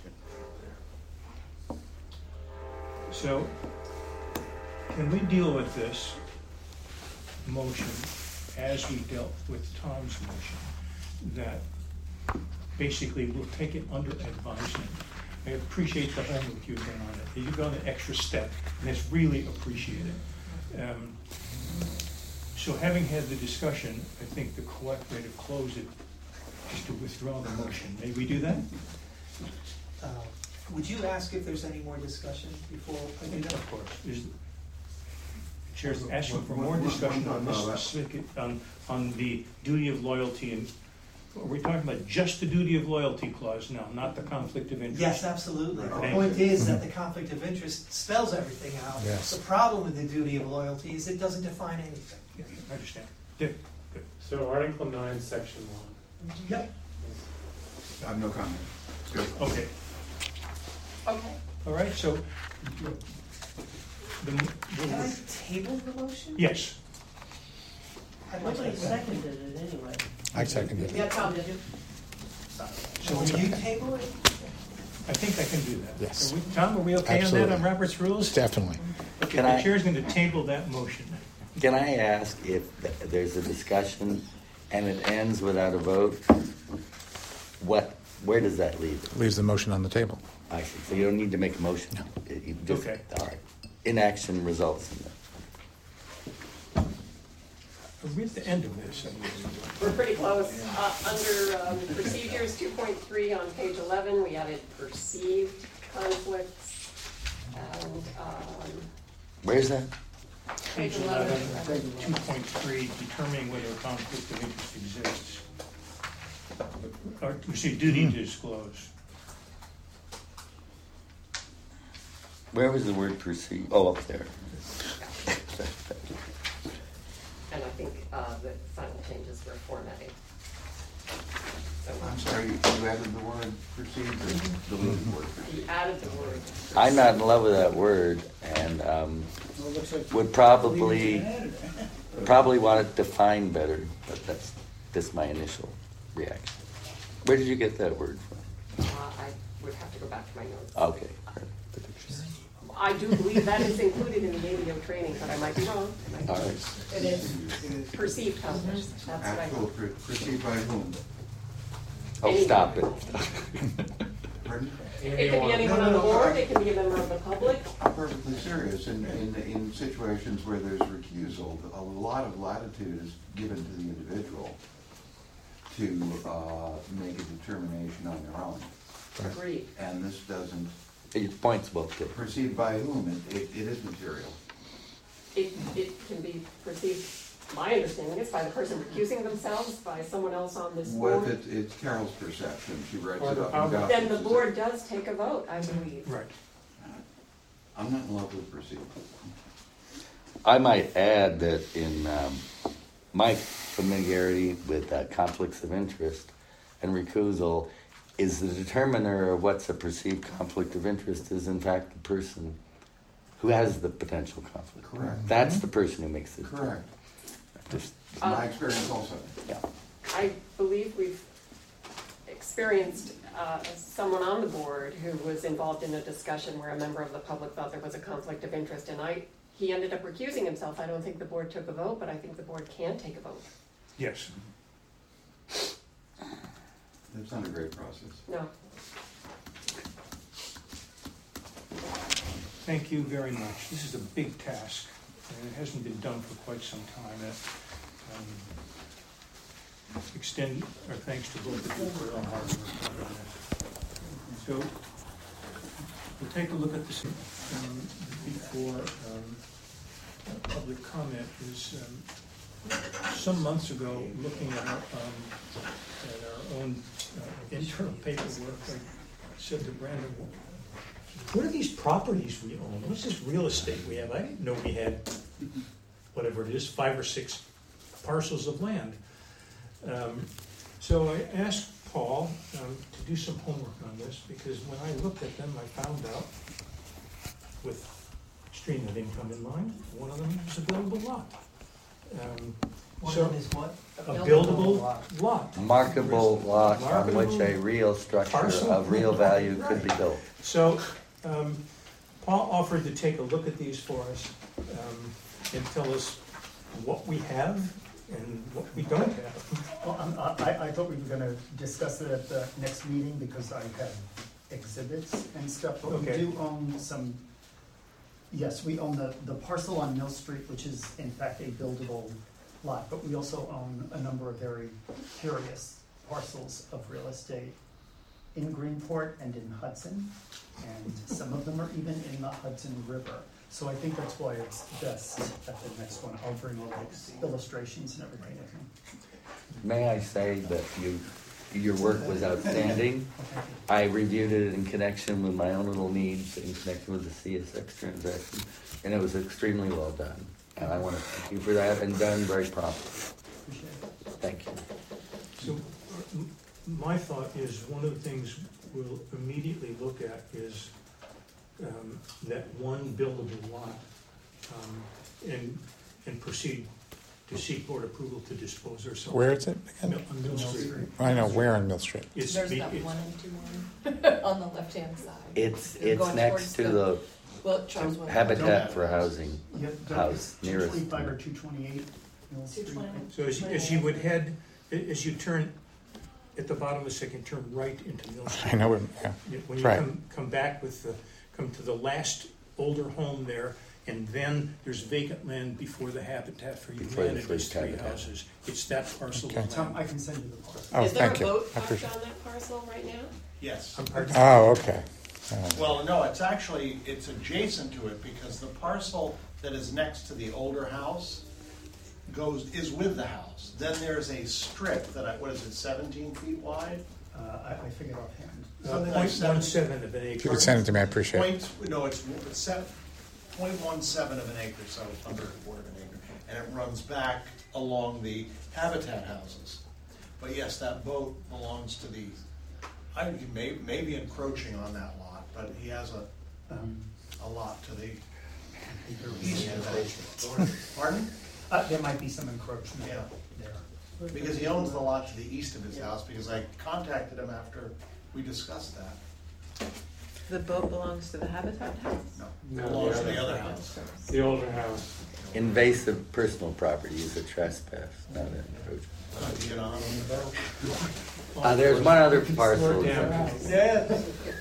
So, can we deal with this motion as we dealt with Tom's motion? That basically we'll take it under advisement. I appreciate the homework you've done on it. You've gone an extra step, and it's really appreciated. Um, So having had the discussion, I think the correct way to close it is to withdraw the motion. May we do that? uh, would you ask if there's any more discussion before I do that? Of course. Is, Chair's asking for more discussion on this specific, on, on the duty of loyalty, and are we talking about just the duty of loyalty clause now, not the conflict of interest? Yes, absolutely. The Thank point you. is that the conflict of interest spells everything out. Yes. The problem with the duty of loyalty is it doesn't define anything. Yeah, I understand. Good, good. So Article nine, Section one. Yep. I have no comment. Good. Okay, Okay. all right, so. the- Can I table the motion? Yes, I'd like Nobody to- seconded it anyway. I seconded it. Yeah, Tom, did you? so Will we- you table it? I think I can do that. Yes. Are we- Tom, are we okay on that Absolutely. on Robert's rules? Definitely. Okay, Can the I- chair's going to table that motion. Can I ask if th- there's a discussion and it ends without a vote? What, where does that leave it? Leaves the motion on the table. I see. So you don't need to make a motion. It- you just- Okay. All right. Inaction results in that. Are we at the end of this? We're pretty close. Uh, under um, procedures two point three on page eleven, we added perceived conflicts. And um, Where's that? Page eleven, two point three, determining whether a conflict of interest exists. Or, you see, duty to disclose. Where was the word perceive? Oh, up there. and I think uh, the final changes were formatting. So I'm sorry, you added the word perceived or deleted the word perceived? he added the word. I'm not in love with that word, and um, Well, it looks like would probably added it. probably want it defined better. But that's just my initial reaction. Where did you get that word from? Uh, I would have to go back to my notes. Okay. I do believe that is included in the A D O training, but I might be wrong. All right. It is perceived conflicts. That's what I Actual per- perceived by whom? Oh, stop it. Pardon? It can be anyone on the board, it can be a member of the public. I'm perfectly serious. In, in, in situations where there's recusal, a lot of latitude is given to the individual to uh, make a determination on their own. Agreed. And this doesn't Your point's well taken. Perceived by whom? It, it, it is material. It, it can be perceived, my understanding is, by the person recusing themselves, by someone else on this What board. if it, it's Carol's perception? She writes Or it the up power- and gossips. Then the board does take a vote, I believe. Right. I'm not in love with perceived. I might add that in um, my familiarity with uh, conflicts of interest and recusal is the determiner of what's a perceived conflict of interest is in fact the person who has the potential conflict. Correct. That's the person who makes it. Correct. Just, It's my experience also. yeah. I believe we've experienced uh, someone on the board who was involved in a discussion where a member of the public thought there was a conflict of interest, and I, he ended up recusing himself. I don't think the board took a vote, but I think the board can take a vote. Yes. It's not a great process. No. Thank you very much. This is a big task, and it hasn't been done for quite some time. Uh, um, Extend our thanks to both of you for your hard work on this. So, we'll take a look at this um, before um, public comment. Is um, some months ago, looking at our, um, at our own uh, internal paperwork, I said to Brandon, what are these properties we own? What's this real estate we have? I didn't know we had, whatever it is, five or six parcels of land. Um, so I asked Paul um, to do some homework on this, because when I looked at them, I found out, with stream of income in mind, one of them was a buildable lot. Um, One so of them is what? a buildable lot. Marketable lot on which a Marketable real structure parcel. of real value could be Right. built. So, um, Paul offered to take a look at these for us, um, and tell us what we have and what we don't have. Well, um, I, I thought we were gonna discuss it at the next meeting because I have exhibits and stuff, but we Okay. do own some, yes, we own the, the parcel on Mill Street, which is in fact a buildable lot, but we also own a number of very curious parcels of real estate in Greenport and in Hudson, and some of them are even in the Hudson River. So I think that's why it's best at the next one. I'll bring all the illustrations and everything with me. May I say that you, your work was outstanding. Okay. I reviewed it in connection with my own little needs, in connection with the C S X transaction, and it was extremely well done. And I want to thank you for that, and done very promptly. Appreciate it. Thank you. So, uh, m- my thought is, one of the things we'll immediately look at is um, that one buildable lot, um, and, and proceed to seek board approval to dispose ourselves. Where is it Mill- again? On Mill Street. I know, where on Mill Street? It's, There's be- that it's- one and two one on the left-hand side. It's, You're it's going next towards to the- the Well, it shows one. Habitat for Housing Yeah, the- house two nearest. twenty-five or two twenty-eight Mill Two Street. twenty. so as, as you would head, a- as you turn, at the bottom of the second, turn right into Mill Street. I know, where- yeah. When you Right. come, come back with the, come to the last older home there, and then there's vacant land before the Habitat for Before the Humanity, first three Habitat. houses. It's that parcel Okay. of Tom, land. I can send you the parcel. Oh, Is there a thank you. boat I parked appreciate on that parcel right now? Yes. I'm part- Oh, okay. Uh, Well, no, it's actually, it's adjacent to it because the parcel that is next to the older house goes, is with the house. Then there's a strip that I, what is it, seventeen feet wide? Uh, I, I figured offhand. Uh, Something like point seven- one seven of an If you acre. could send it to me, I appreciate it. Point, no, it's, it's seven, point one seven of an acre, so it's under a quarter of an acre. And it runs back along the Habitat houses. But yes, that boat belongs to the, I think he may, may be encroaching on that lot, but he has a, Um, a lot to the east of that. Pardon? uh, there might be some encroachment Yeah. there. Because he owns the lot to the east of his house, because I contacted him after we discussed that. The boat belongs to the Habitat House? No, No, it belongs to the the other- other house. The older house. Invasive personal property is a trespass, not an encroachment. Uh, you get on the boat. Uh, there's one other parcel. Yeah. Yeah.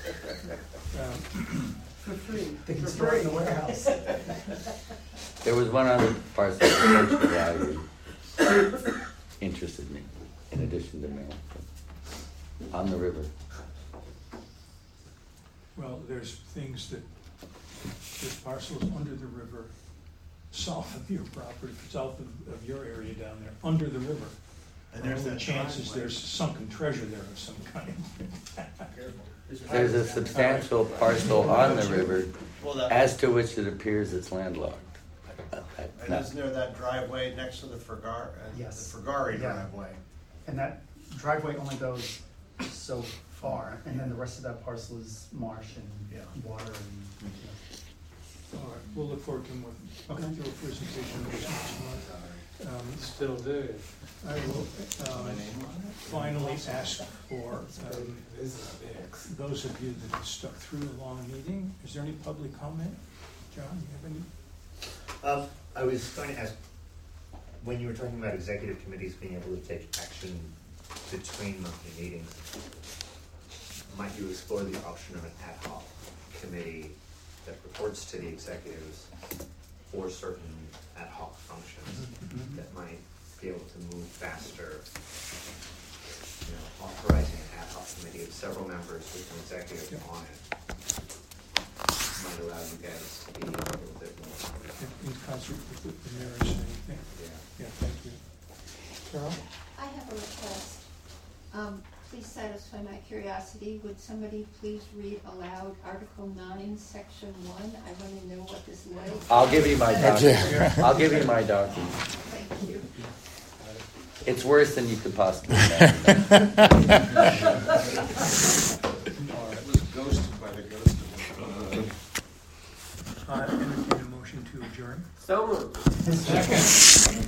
Um, For free. They can store it in the warehouse. There was one other parcel of social value interested me, in addition to Mill, on the river. Well, there's things that, there's parcels under the river, south of your property, south of, of your area down there, under the river. And there's Only that chances driveway. there's sunken treasure there of some kind. There's a substantial parcel on the river Well, that, as to which it appears it's landlocked. Uh, uh, and no. isn't there that driveway next to the Fergar, uh, Yes. the Fergari Yeah. driveway? And that driveway only goes so far, and then the rest of that parcel is marsh and Yeah. water and, you All right, we'll look forward to more, Okay. your presentation this next month. Um, Still do. I will, um, finally ask for, um, those of you that have stuck through a long meeting, is there any public comment? John, you have any? Um, I was going to ask, when you were talking about executive committees being able to take action between monthly meetings, might you explore the option of an ad hoc committee that reports to the executives for certain ad hoc functions that might be able to move faster? You know, authorizing an ad hoc committee of several members with an executive Yeah. on it might allow you guys to be a little bit more. In concert with the the mayor or anything? Yeah. Yeah, thank you. Carol? I have a request. Um, please satisfy my curiosity. Would somebody please read aloud Article nine, Section one? I want to know what this was. I'll give you my document. Yeah. I'll give you my document. Thank you. It's worse than you could possibly imagine. It was ghosted by the ghost of Uh, entertain a motion to adjourn. So moved. Second.